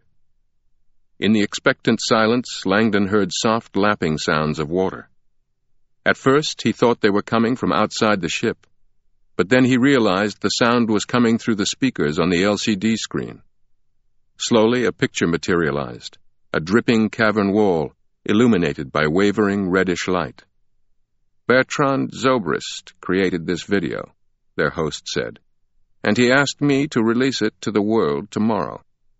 In the expectant silence, Langdon heard soft lapping sounds of water. At first, he thought they were coming from outside the ship, but then he realized the sound was coming through the speakers on the L C D screen. Slowly, a picture materialized, a dripping cavern wall, illuminated by wavering reddish light. "Bertrand Zobrist created this video," their host said, "and he asked me to release it to the world tomorrow."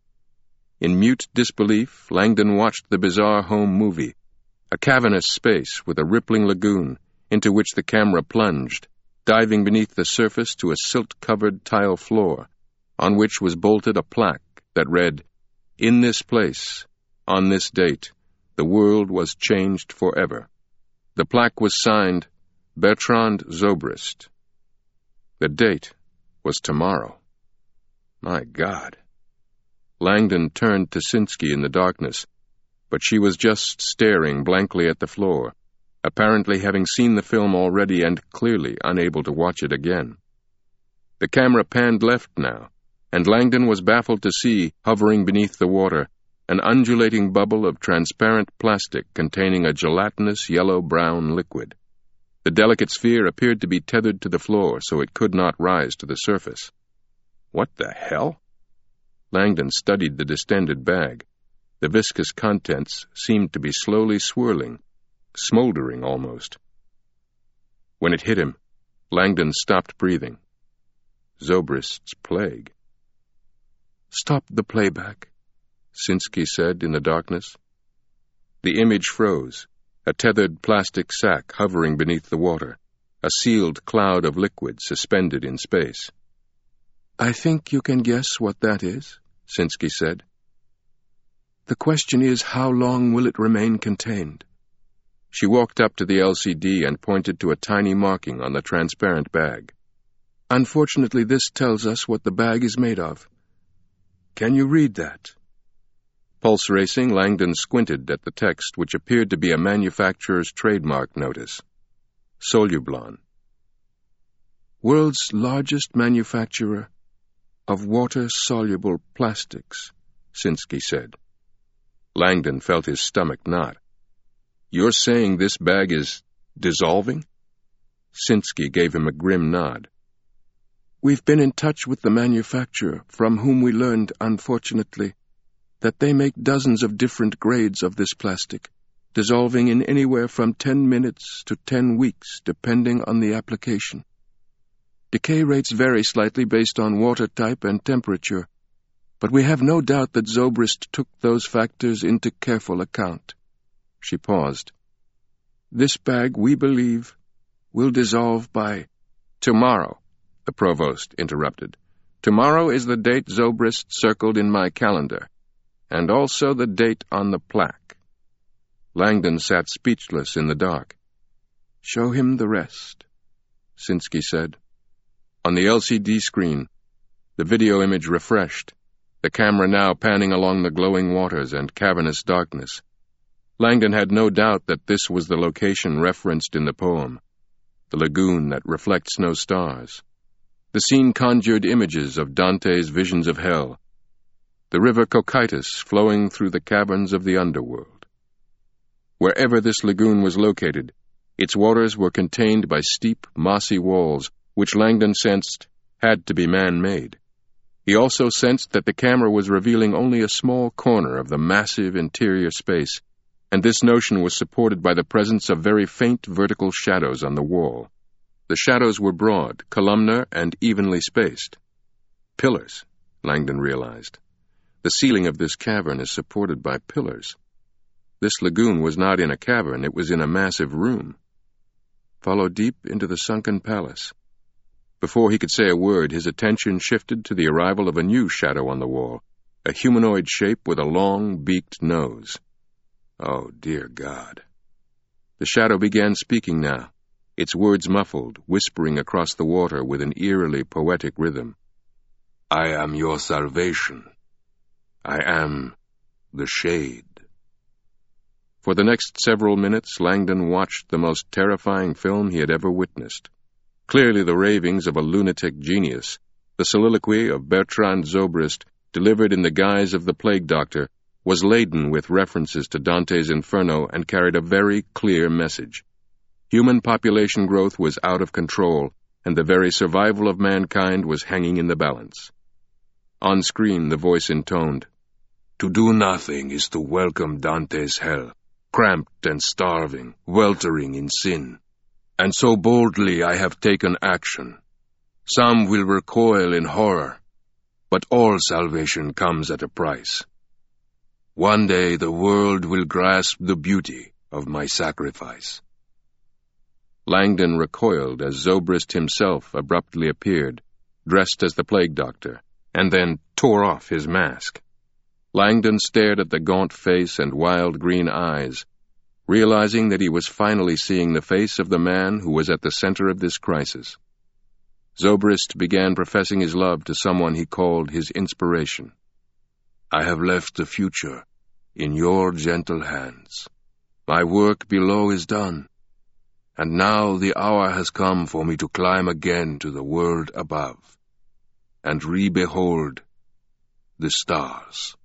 In mute disbelief, Langdon watched the bizarre home movie, a cavernous space with a rippling lagoon into which the camera plunged, diving beneath the surface to a silt-covered tile floor, on which was bolted a plaque that read, "In this place, on this date, the world was changed forever." The plaque was signed, Bertrand Zobrist. The date was tomorrow. My God. Langdon turned to Sinsky in the darkness, but she was just staring blankly at the floor, apparently having seen the film already and clearly unable to watch it again. The camera panned left now, and Langdon was baffled to see, hovering beneath the water, an undulating bubble of transparent plastic containing a gelatinous yellow-brown liquid. The delicate sphere appeared to be tethered to the floor so it could not rise to the surface. What the hell? Langdon studied the distended bag. The viscous contents seemed to be slowly swirling, smoldering almost. When it hit him, Langdon stopped breathing. Zobrist's plague. "Stop the playback," Sinsky said in the darkness. The image froze, a tethered plastic sack hovering beneath the water, a sealed cloud of liquid suspended in space. "I think you can guess what that is," Sinsky said. "The question is, how long will it remain contained?" She walked up to the L C D and pointed to a tiny marking on the transparent bag. "Unfortunately, this tells us what the bag is made of. Can you read that?" Pulse racing, Langdon squinted at the text, which appeared to be a manufacturer's trademark notice. Solublon. "World's largest manufacturer of water-soluble plastics," Sinsky said. Langdon felt his stomach knot. "You're saying this bag is dissolving?" Sinsky gave him a grim nod. "We've been in touch with the manufacturer, from whom we learned, unfortunately, that they make dozens of different grades of this plastic, dissolving in anywhere from ten minutes to ten weeks, depending on the application. Decay rates vary slightly based on water type and temperature, but we have no doubt that Zobrist took those factors into careful account." She paused. "This bag, we believe, will dissolve by—" "Tomorrow," the provost interrupted. "Tomorrow is the date Zobrist circled in my calendar, and also the date on the plaque." Langdon sat speechless in the dark. "Show him the rest," Sinsky said. On the L C D screen, the video image refreshed, the camera now panning along the glowing waters and cavernous darkness. Langdon had no doubt that this was the location referenced in the poem, the lagoon that reflects no stars. The scene conjured images of Dante's visions of hell, the river Cocytus flowing through the caverns of the underworld. Wherever this lagoon was located, its waters were contained by steep, mossy walls, which Langdon sensed had to be man-made. He also sensed that the camera was revealing only a small corner of the massive interior space, and this notion was supported by the presence of very faint vertical shadows on the wall. The shadows were broad, columnar, and evenly spaced. Pillars, Langdon realized. The ceiling of this cavern is supported by pillars. This lagoon was not in a cavern, it was in a massive room. Follow deep into the sunken palace. Before he could say a word, his attention shifted to the arrival of a new shadow on the wall, a humanoid shape with a long, beaked nose. Oh, dear God. The shadow began speaking now, its words muffled, whispering across the water with an eerily poetic rhythm. I am your salvation. I am the Shade. For the next several minutes, Langdon watched the most terrifying film he had ever witnessed. Clearly the ravings of a lunatic genius, the soliloquy of Bertrand Zobrist, delivered in the guise of the plague doctor, was laden with references to Dante's Inferno and carried a very clear message. Human population growth was out of control, and the very survival of mankind was hanging in the balance. On screen, the voice intoned, To do nothing is to welcome Dante's hell, cramped and starving, weltering in sin. And so boldly I have taken action. Some will recoil in horror, but all salvation comes at a price. One day the world will grasp the beauty of my sacrifice. Langdon recoiled as Zobrist himself abruptly appeared, dressed as the plague doctor, and then tore off his mask. Langdon stared at the gaunt face and wild green eyes, realizing that he was finally seeing the face of the man who was at the center of this crisis. Zobrist began professing his love to someone he called his inspiration. I have left the future in your gentle hands. My work below is done, and now the hour has come for me to climb again to the world above, and re-behold the stars.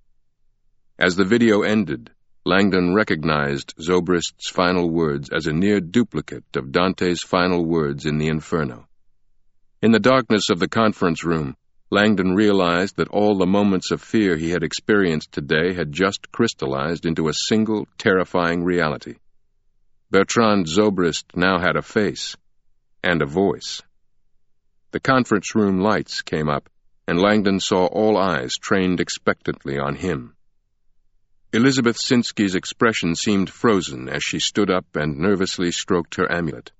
As the video ended, Langdon recognized Zobrist's final words as a near duplicate of Dante's final words in the Inferno. In the darkness of the conference room, Langdon realized that all the moments of fear he had experienced today had just crystallized into a single, terrifying reality. Bertrand Zobrist now had a face and a voice. The conference room lights came up, and Langdon saw all eyes trained expectantly on him. Elizabeth Sinsky's expression seemed frozen as she stood up and nervously stroked her amulet.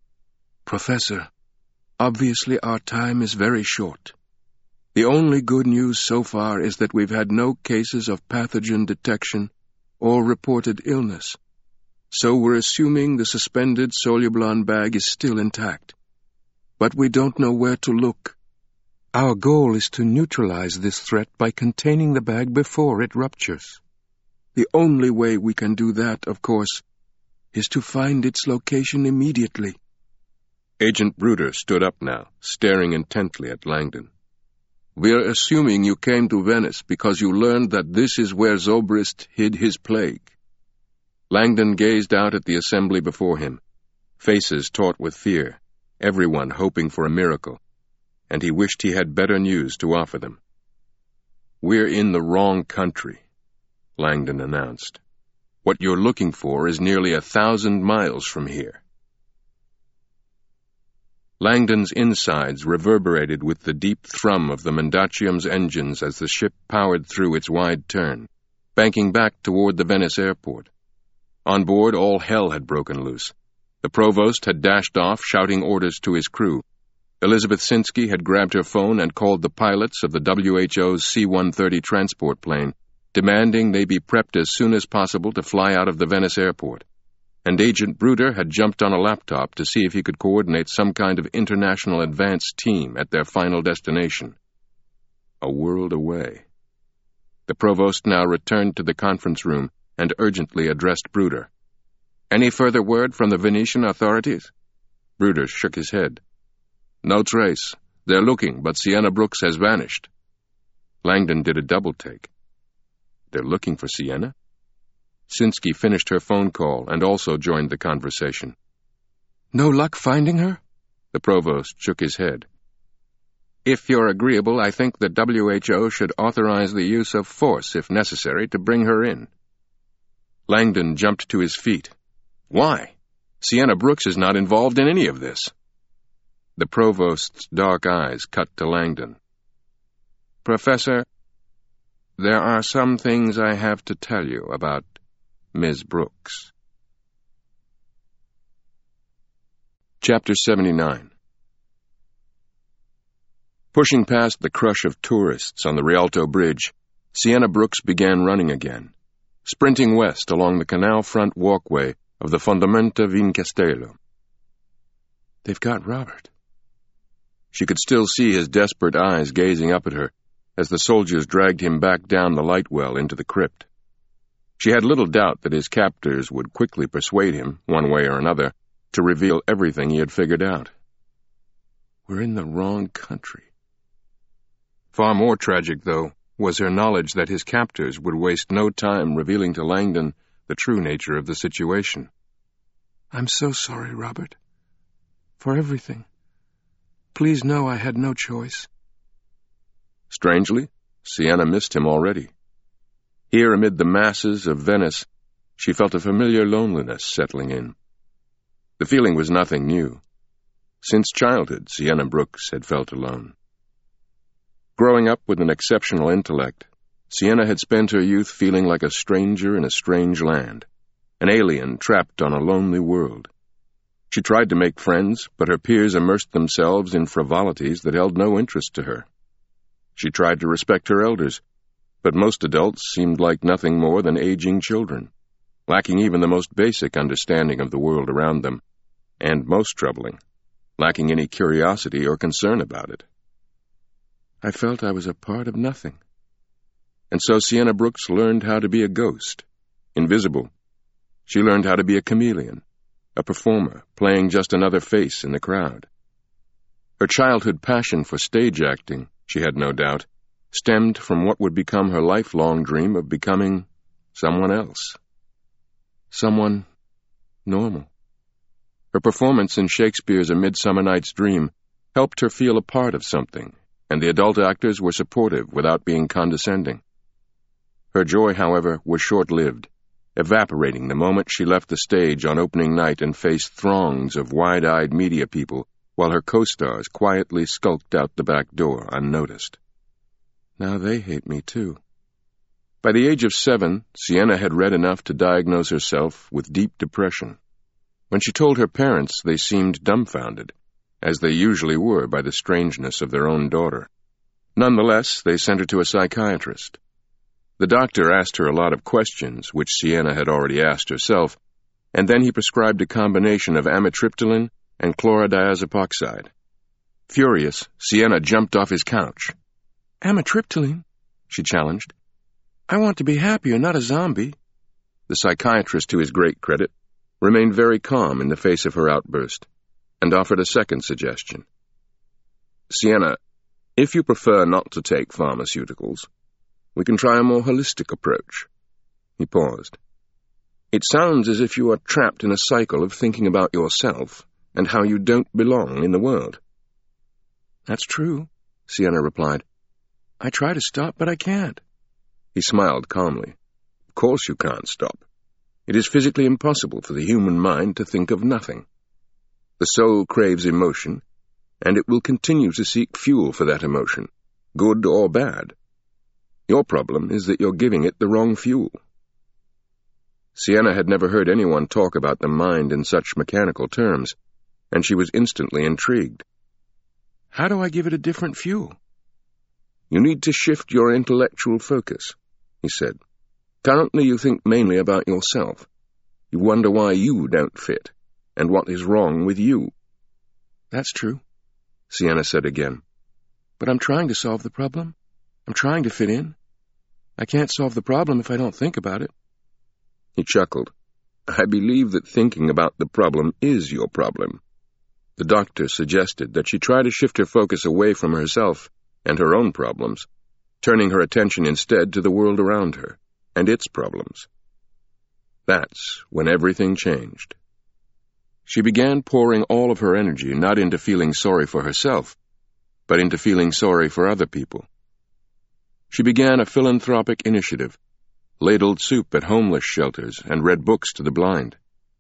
Professor, obviously our time is very short. The only good news so far is that we've had no cases of pathogen detection or reported illness. So we're assuming the suspended Solublon bag is still intact. But we don't know where to look. Our goal is to neutralize this threat by containing the bag before it ruptures. The only way we can do that, of course, is to find its location immediately. Agent Bruder stood up now, staring intently at Langdon. We're assuming you came to Venice because you learned that this is where Zobrist hid his plague. Langdon gazed out at the assembly before him, faces taut with fear, everyone hoping for a miracle, and he wished he had better news to offer them. We're in the wrong country, Langdon announced. What you're looking for is nearly a thousand miles from here. Langdon's insides reverberated with the deep thrum of the Mendacium's engines as the ship powered through its wide turn, banking back toward the Venice airport. On board, all hell had broken loose. The provost had dashed off, shouting orders to his crew. Elizabeth Sinsky had grabbed her phone and called the pilots of the W H O's C one thirty transport plane, demanding they be prepped as soon as possible to fly out of the Venice airport. And Agent Bruder had jumped on a laptop to see if he could coordinate some kind of international advance team at their final destination. A world away. The provost now returned to the conference room and urgently addressed Bruder. Any further word from the Venetian authorities? Bruder shook his head. No trace. They're looking, but Sienna Brooks has vanished. Langdon did a double-take. They're looking for Sienna? Sinsky finished her phone call and also joined the conversation. No luck finding her? The provost shook his head. If you're agreeable, I think the W H O should authorize the use of force, if necessary, to bring her in. Langdon jumped to his feet. Why? Sienna Brooks is not involved in any of this. The provost's dark eyes cut to Langdon. "Professor, there are some things I have to tell you about Miss Brooks." Chapter seventy-nine. Pushing past the crush of tourists on the Rialto Bridge, Sienna Brooks began running again, sprinting west along the canal-front walkway of the Fondamenta Vincastello. They've got Robert. She could still see his desperate eyes gazing up at her as the soldiers dragged him back down the light well into the crypt. She had little doubt that his captors would quickly persuade him, one way or another, to reveal everything he had figured out. We're in the wrong country. Far more tragic, though, was her knowledge that his captors would waste no time revealing to Langdon the true nature of the situation. "I'm so sorry, Robert. For everything. Please know I had no choice." Strangely, Sienna missed him already. Here amid the masses of Venice, she felt a familiar loneliness settling in. The feeling was nothing new. Since childhood, Sienna Brooks had felt alone. Growing up with an exceptional intellect, Sienna had spent her youth feeling like a stranger in a strange land, an alien trapped on a lonely world. She tried to make friends, but her peers immersed themselves in frivolities that held no interest to her. She tried to respect her elders, but most adults seemed like nothing more than aging children, lacking even the most basic understanding of the world around them, and, most troubling, lacking any curiosity or concern about it. I felt I was a part of nothing. And so Sienna Brooks learned how to be a ghost, invisible. She learned how to be a chameleon, a performer, playing just another face in the crowd. Her childhood passion for stage acting, she had no doubt, stemmed from what would become her lifelong dream of becoming someone else. Someone normal. Her performance in Shakespeare's A Midsummer Night's Dream helped her feel a part of something, and the adult actors were supportive without being condescending. Her joy, however, was short-lived, evaporating the moment she left the stage on opening night and faced throngs of wide-eyed media people while her co-stars quietly skulked out the back door unnoticed. Now they hate me, too. By the age of seven, Sienna had read enough to diagnose herself with deep depression. When she told her parents, they seemed dumbfounded, as they usually were by the strangeness of their own daughter. Nonetheless, they sent her to a psychiatrist. The doctor asked her a lot of questions, which Sienna had already asked herself, and then he prescribed a combination of amitriptyline and chlorodiazepoxide. Furious, Sienna jumped off his couch. "Amitriptyline?" she challenged. "I want to be happier, not a zombie." The psychiatrist, to his great credit, remained very calm in the face of her outburst, and offered a second suggestion. "Sienna, if you prefer not to take pharmaceuticals, we can try a more holistic approach." He paused. "It sounds as if you are trapped in a cycle of thinking about yourself and how you don't belong in the world." "That's true," Sienna replied. "I try to stop, but I can't." He smiled calmly. "Of course you can't stop. It is physically impossible for the human mind to think of nothing. The soul craves emotion, and it will continue to seek fuel for that emotion, good or bad. Your problem is that you're giving it the wrong fuel." Sienna had never heard anyone talk about the mind in such mechanical terms, and she was instantly intrigued. "How do I give it a different fuel?" "You need to shift your intellectual focus," he said. "Currently you think mainly about yourself. You wonder why you don't fit, and what is wrong with you." "That's true," Sienna said again. "But I'm trying to solve the problem. I'm trying to fit in. I can't solve the problem if I don't think about it." He chuckled. "I believe that thinking about the problem is your problem." The doctor suggested that she try to shift her focus away from herself and her own problems, turning her attention instead to the world around her and its problems. That's when everything changed. She began pouring all of her energy not into feeling sorry for herself, but into feeling sorry for other people. She began a philanthropic initiative, ladled soup at homeless shelters, and read books to the blind.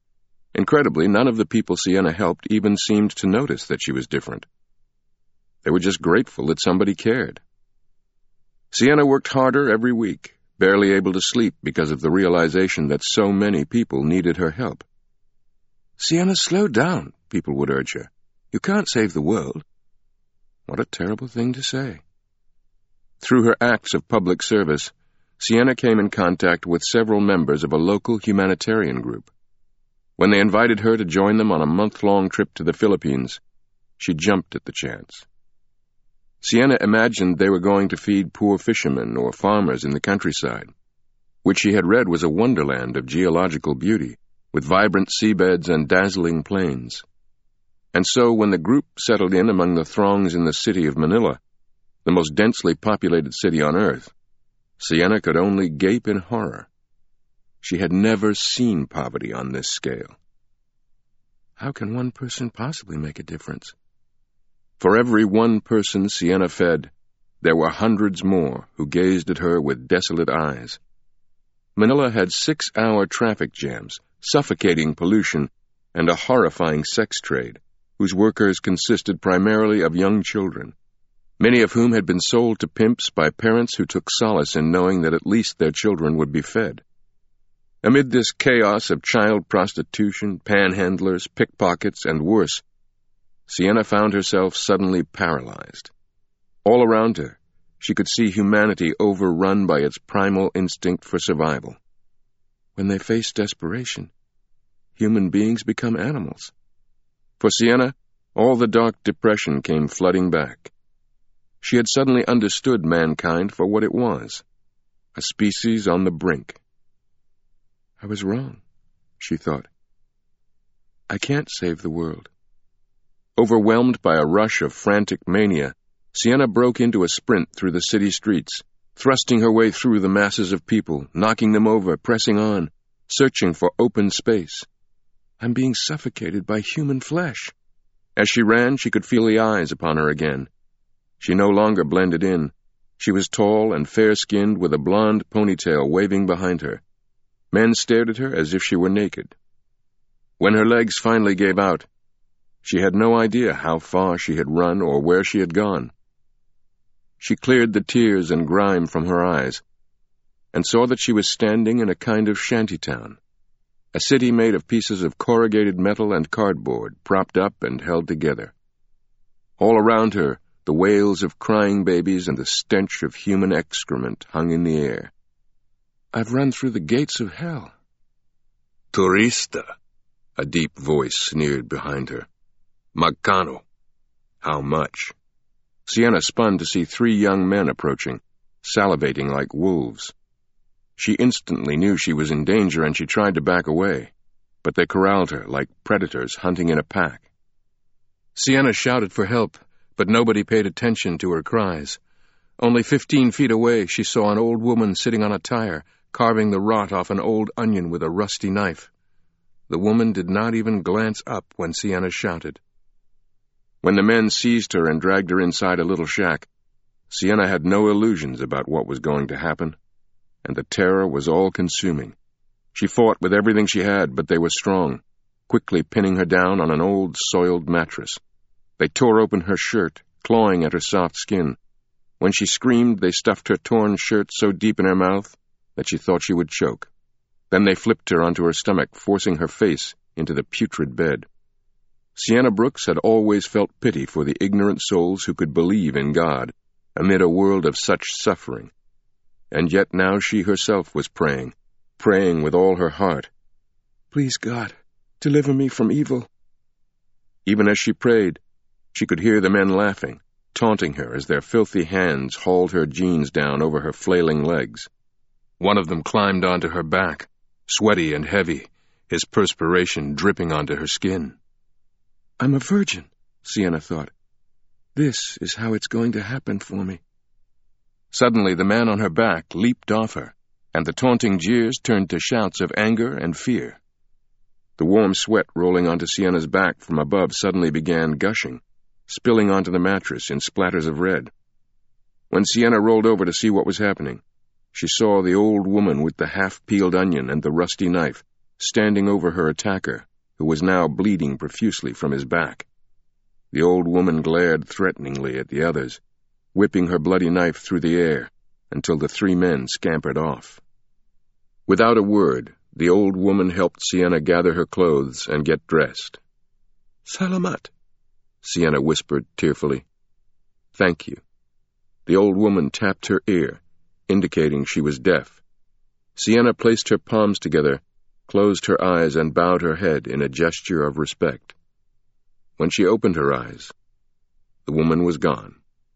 Incredibly, none of the people Sienna helped even seemed to notice that she was different. They were just grateful that somebody cared. Sienna worked harder every week, barely able to sleep because of the realization that so many people needed her help. "Sienna, slow down," people would urge her. "You can't save the world." What a terrible thing to say. Through her acts of public service, Sienna came in contact with several members of a local humanitarian group. When they invited her to join them on a month-long trip to the Philippines, she jumped at the chance. Sienna imagined they were going to feed poor fishermen or farmers in the countryside, which she had read was a wonderland of geological beauty, with vibrant seabeds and dazzling plains. And so when the group settled in among the throngs in the city of Manila, the most densely populated city on earth, Sienna could only gape in horror. She had never seen poverty on this scale. How can one person possibly make a difference? For every one person Sienna fed, there were hundreds more who gazed at her with desolate eyes. Manila had six-hour traffic jams, suffocating pollution, and a horrifying sex trade, whose workers consisted primarily of young children, many of whom had been sold to pimps by parents who took solace in knowing that at least their children would be fed. Amid this chaos of child prostitution, panhandlers, pickpockets, and worse, Sienna found herself suddenly paralyzed. All around her, she could see humanity overrun by its primal instinct for survival. When they face desperation, human beings become animals. For Sienna, all the dark depression came flooding back. She had suddenly understood mankind for what it was, a species on the brink. I was wrong, she thought. I can't save the world. Overwhelmed by a rush of frantic mania, Sienna broke into a sprint through the city streets, thrusting her way through the masses of people, knocking them over, pressing on, searching for open space. I'm being suffocated by human flesh. As she ran, she could feel the eyes upon her again. She no longer blended in. She was tall and fair-skinned with a blonde ponytail waving behind her. Men stared at her as if she were naked. When her legs finally gave out, she had no idea how far she had run or where she had gone. She cleared the tears and grime from her eyes, and saw that she was standing in a kind of shantytown, a city made of pieces of corrugated metal and cardboard, propped up and held together. All around her, the wails of crying babies and the stench of human excrement hung in the air. I've run through the gates of hell. Turista, a deep voice sneered behind her. Magkano. How much? Sienna spun to see three young men approaching, salivating like wolves. She instantly knew she was in danger and she tried to back away, but they corralled her like predators hunting in a pack. Sienna shouted for help, but nobody paid attention to her cries. Only fifteen feet away, she saw an old woman sitting on a tire, carving the rot off an old onion with a rusty knife. The woman did not even glance up when Sienna shouted. When the men seized her and dragged her inside a little shack, Sienna had no illusions about what was going to happen, and the terror was all-consuming. She fought with everything she had, but they were strong, quickly pinning her down on an old, soiled mattress. They tore open her shirt, clawing at her soft skin. When she screamed, they stuffed her torn shirt so deep in her mouth that she thought she would choke. Then they flipped her onto her stomach, forcing her face into the putrid bed. Sienna Brooks had always felt pity for the ignorant souls who could believe in God amid a world of such suffering. And yet now she herself was praying, praying with all her heart. Please, God, deliver me from evil. Even as she prayed, she could hear the men laughing, taunting her as their filthy hands hauled her jeans down over her flailing legs. One of them climbed onto her back, sweaty and heavy, his perspiration dripping onto her skin. I'm a virgin, Sienna thought. This is how it's going to happen for me. Suddenly the man on her back leaped off her, and the taunting jeers turned to shouts of anger and fear. The warm sweat rolling onto Sienna's back from above suddenly began gushing, spilling onto the mattress in splatters of red. When Sienna rolled over to see what was happening, she saw the old woman with the half-peeled onion and the rusty knife standing over her attacker, who was now bleeding profusely from his back. The old woman glared threateningly at the others, whipping her bloody knife through the air until the three men scampered off. Without a word, the old woman helped Sienna gather her clothes and get dressed. "Salamat," Sienna whispered tearfully. "Thank you." The old woman tapped her ear, indicating she was deaf. Sienna placed her palms together, closed her eyes, and bowed her head in a gesture of respect. When she opened her eyes, the woman was gone.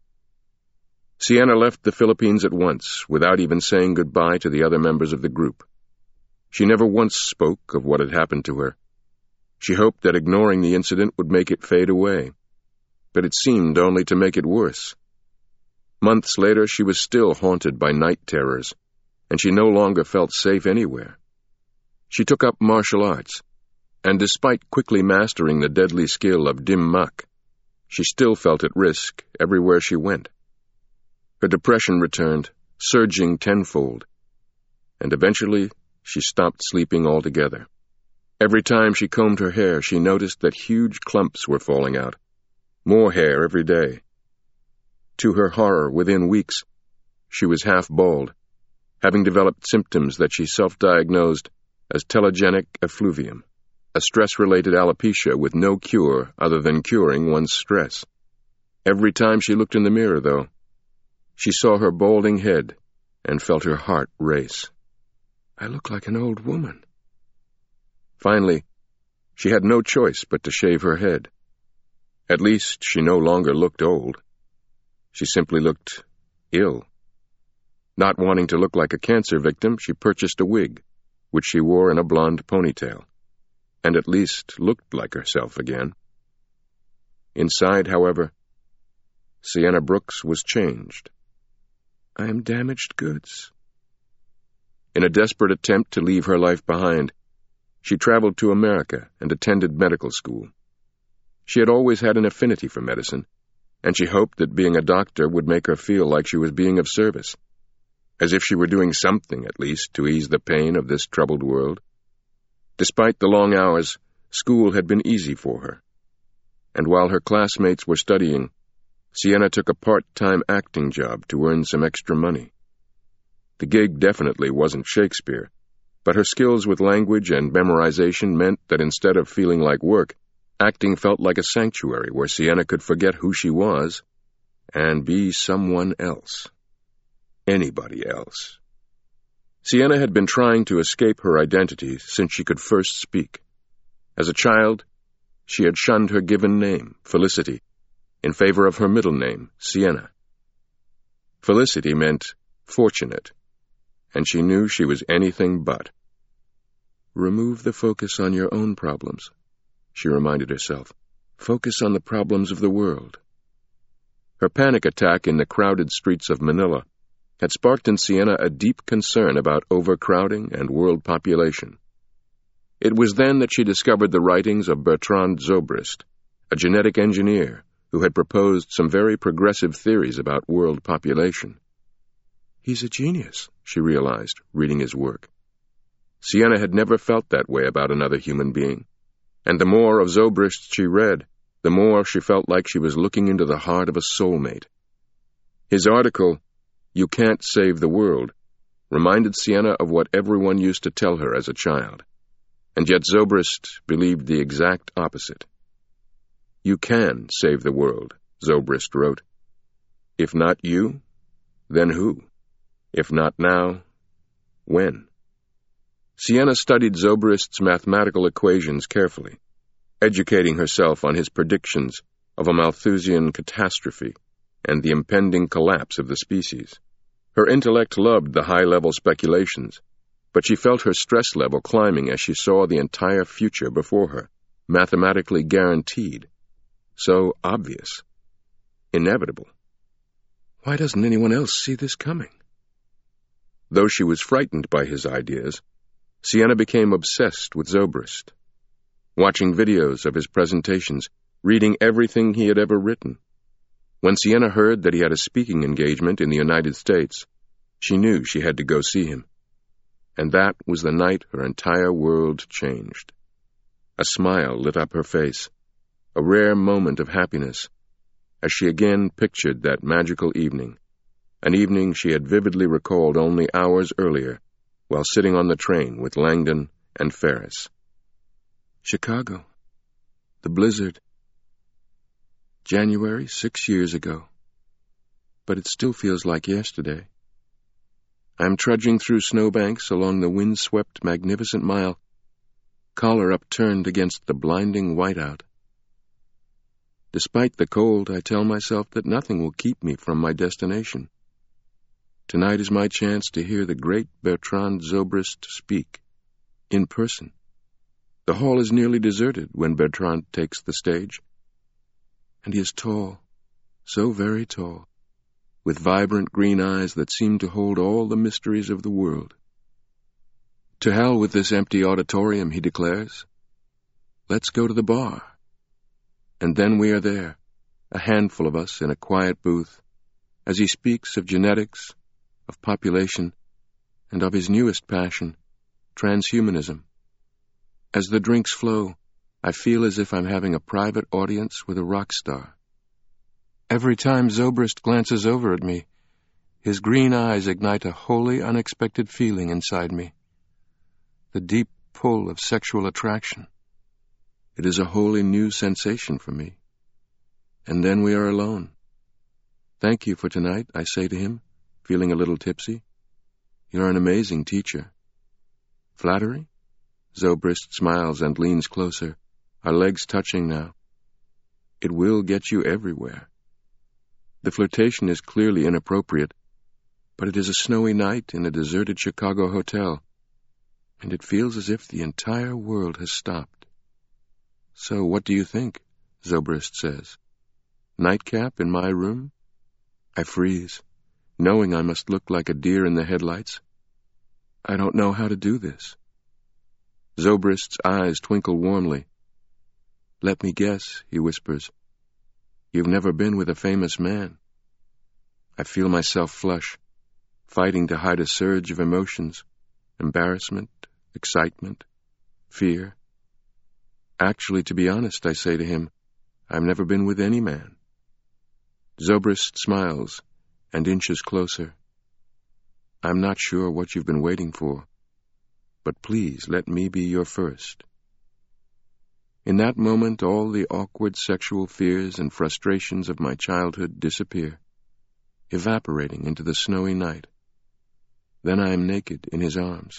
Sienna left the Philippines at once, without even saying goodbye to the other members of the group. She never once spoke of what had happened to her. She hoped that ignoring the incident would make it fade away, but it seemed only to make it worse. Months later, she was still haunted by night terrors, and she no longer felt safe anywhere. She took up martial arts, and despite quickly mastering the deadly skill of dim mak, she still felt at risk everywhere she went. Her depression returned, surging tenfold, and eventually she stopped sleeping altogether. Every time she combed her hair, she noticed that huge clumps were falling out, more hair every day. To her horror, within weeks, she was half bald, having developed symptoms that she self-diagnosed as telegenic effluvium, a stress-related alopecia with no cure other than curing one's stress. Every time she looked in the mirror, though, she saw her balding head and felt her heart race. "I look like an old woman." Finally, she had no choice but to shave her head. At least she no longer looked old. She simply looked ill. Not wanting to look like a cancer victim, she purchased a wig, which she wore in a blonde ponytail, and at least looked like herself again. Inside, however, Sienna Brooks was changed. "I am damaged goods." In a desperate attempt to leave her life behind, she traveled to America and attended medical school. She had always had an affinity for medicine, and she hoped that being a doctor would make her feel like she was being of service, as if she were doing something at least to ease the pain of this troubled world. Despite the long hours, school had been easy for her, and while her classmates were studying, Sienna took a part-time acting job to earn some extra money. The gig definitely wasn't Shakespeare, but her skills with language and memorization meant that instead of feeling like work, acting felt like a sanctuary where Sienna could forget who she was and be someone else. Anybody else. Sienna had been trying to escape her identity since she could first speak. As a child, she had shunned her given name, Felicity, in favor of her middle name, Sienna. Felicity meant fortunate, and she knew she was anything but. "Remove the focus on your own problems," she reminded herself. "Focus on the problems of the world." Her panic attack in the crowded streets of Manila had sparked in Sienna a deep concern about overcrowding and world population. It was then that she discovered the writings of Bertrand Zobrist, a genetic engineer who had proposed some very progressive theories about world population. "He's a genius," she realized, reading his work. Sienna had never felt that way about another human being, and the more of Zobrist she read, the more she felt like she was looking into the heart of a soulmate. His article, "You Can't Save the World," reminded Sienna of what everyone used to tell her as a child, and yet Zobrist believed the exact opposite. "You can save the world," Zobrist wrote. "If not you, then who? If not now, when?" Sienna studied Zobrist's mathematical equations carefully, educating herself on his predictions of a Malthusian catastrophe and the impending collapse of the species. Her intellect loved the high-level speculations, but she felt her stress level climbing as she saw the entire future before her, mathematically guaranteed. So obvious. Inevitable. Why doesn't anyone else see this coming? Though she was frightened by his ideas, Sienna became obsessed with Zobrist, watching videos of his presentations, reading everything he had ever written. When Sienna heard that he had a speaking engagement in the United States, she knew she had to go see him. And that was the night her entire world changed. A smile lit up her face, a rare moment of happiness, as she again pictured that magical evening, an evening she had vividly recalled only hours earlier, while sitting on the train with Langdon and Ferris. Chicago. The blizzard. January, six years ago. But it still feels like yesterday. I am trudging through snowbanks along the wind-swept, magnificent mile, collar upturned against the blinding whiteout. Despite the cold, I tell myself that nothing will keep me from my destination. Tonight is my chance to hear the great Bertrand Zobrist speak, in person. The hall is nearly deserted when Bertrand takes the stage. And he is tall, so very tall, with vibrant green eyes that seem to hold all the mysteries of the world. To hell with this empty auditorium, he declares. Let's go to the bar. And then we are there, a handful of us in a quiet booth, as he speaks of genetics, of population, and of his newest passion, transhumanism. As the drinks flow, I feel as if I'm having a private audience with a rock star. Every time Zobrist glances over at me, his green eyes ignite a wholly unexpected feeling inside me. The deep pull of sexual attraction. It is a wholly new sensation for me. And then we are alone. Thank you for tonight, I say to him, feeling a little tipsy. You're an amazing teacher. Flattery? Zobrist smiles and leans closer, our legs touching now. It will get you everywhere. The flirtation is clearly inappropriate, but it is a snowy night in a deserted Chicago hotel, and it feels as if the entire world has stopped. So what do you think? Zobrist says. Nightcap in my room? I freeze, knowing I must look like a deer in the headlights. I don't know how to do this. Zobrist's eyes twinkle warmly. Let me guess, he whispers. You've never been with a famous man. I feel myself flush, fighting to hide a surge of emotions, embarrassment, excitement, fear. Actually, to be honest, I say to him, I've never been with any man. Zobrist smiles and inches closer. I'm not sure what you've been waiting for, but please let me be your first. In that moment, all the awkward sexual fears and frustrations of my childhood disappear, evaporating into the snowy night. Then I am naked in his arms.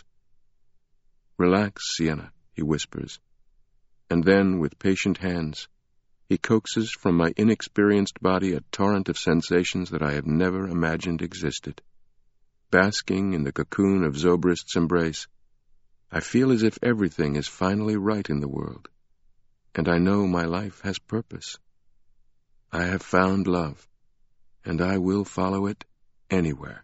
Relax, Sienna, he whispers. And then, with patient hands, he coaxes from my inexperienced body a torrent of sensations that I have never imagined existed. Basking in the cocoon of Zobrist's embrace, I feel as if everything is finally right in the world, and I know my life has purpose. I have found love, and I will follow it anywhere.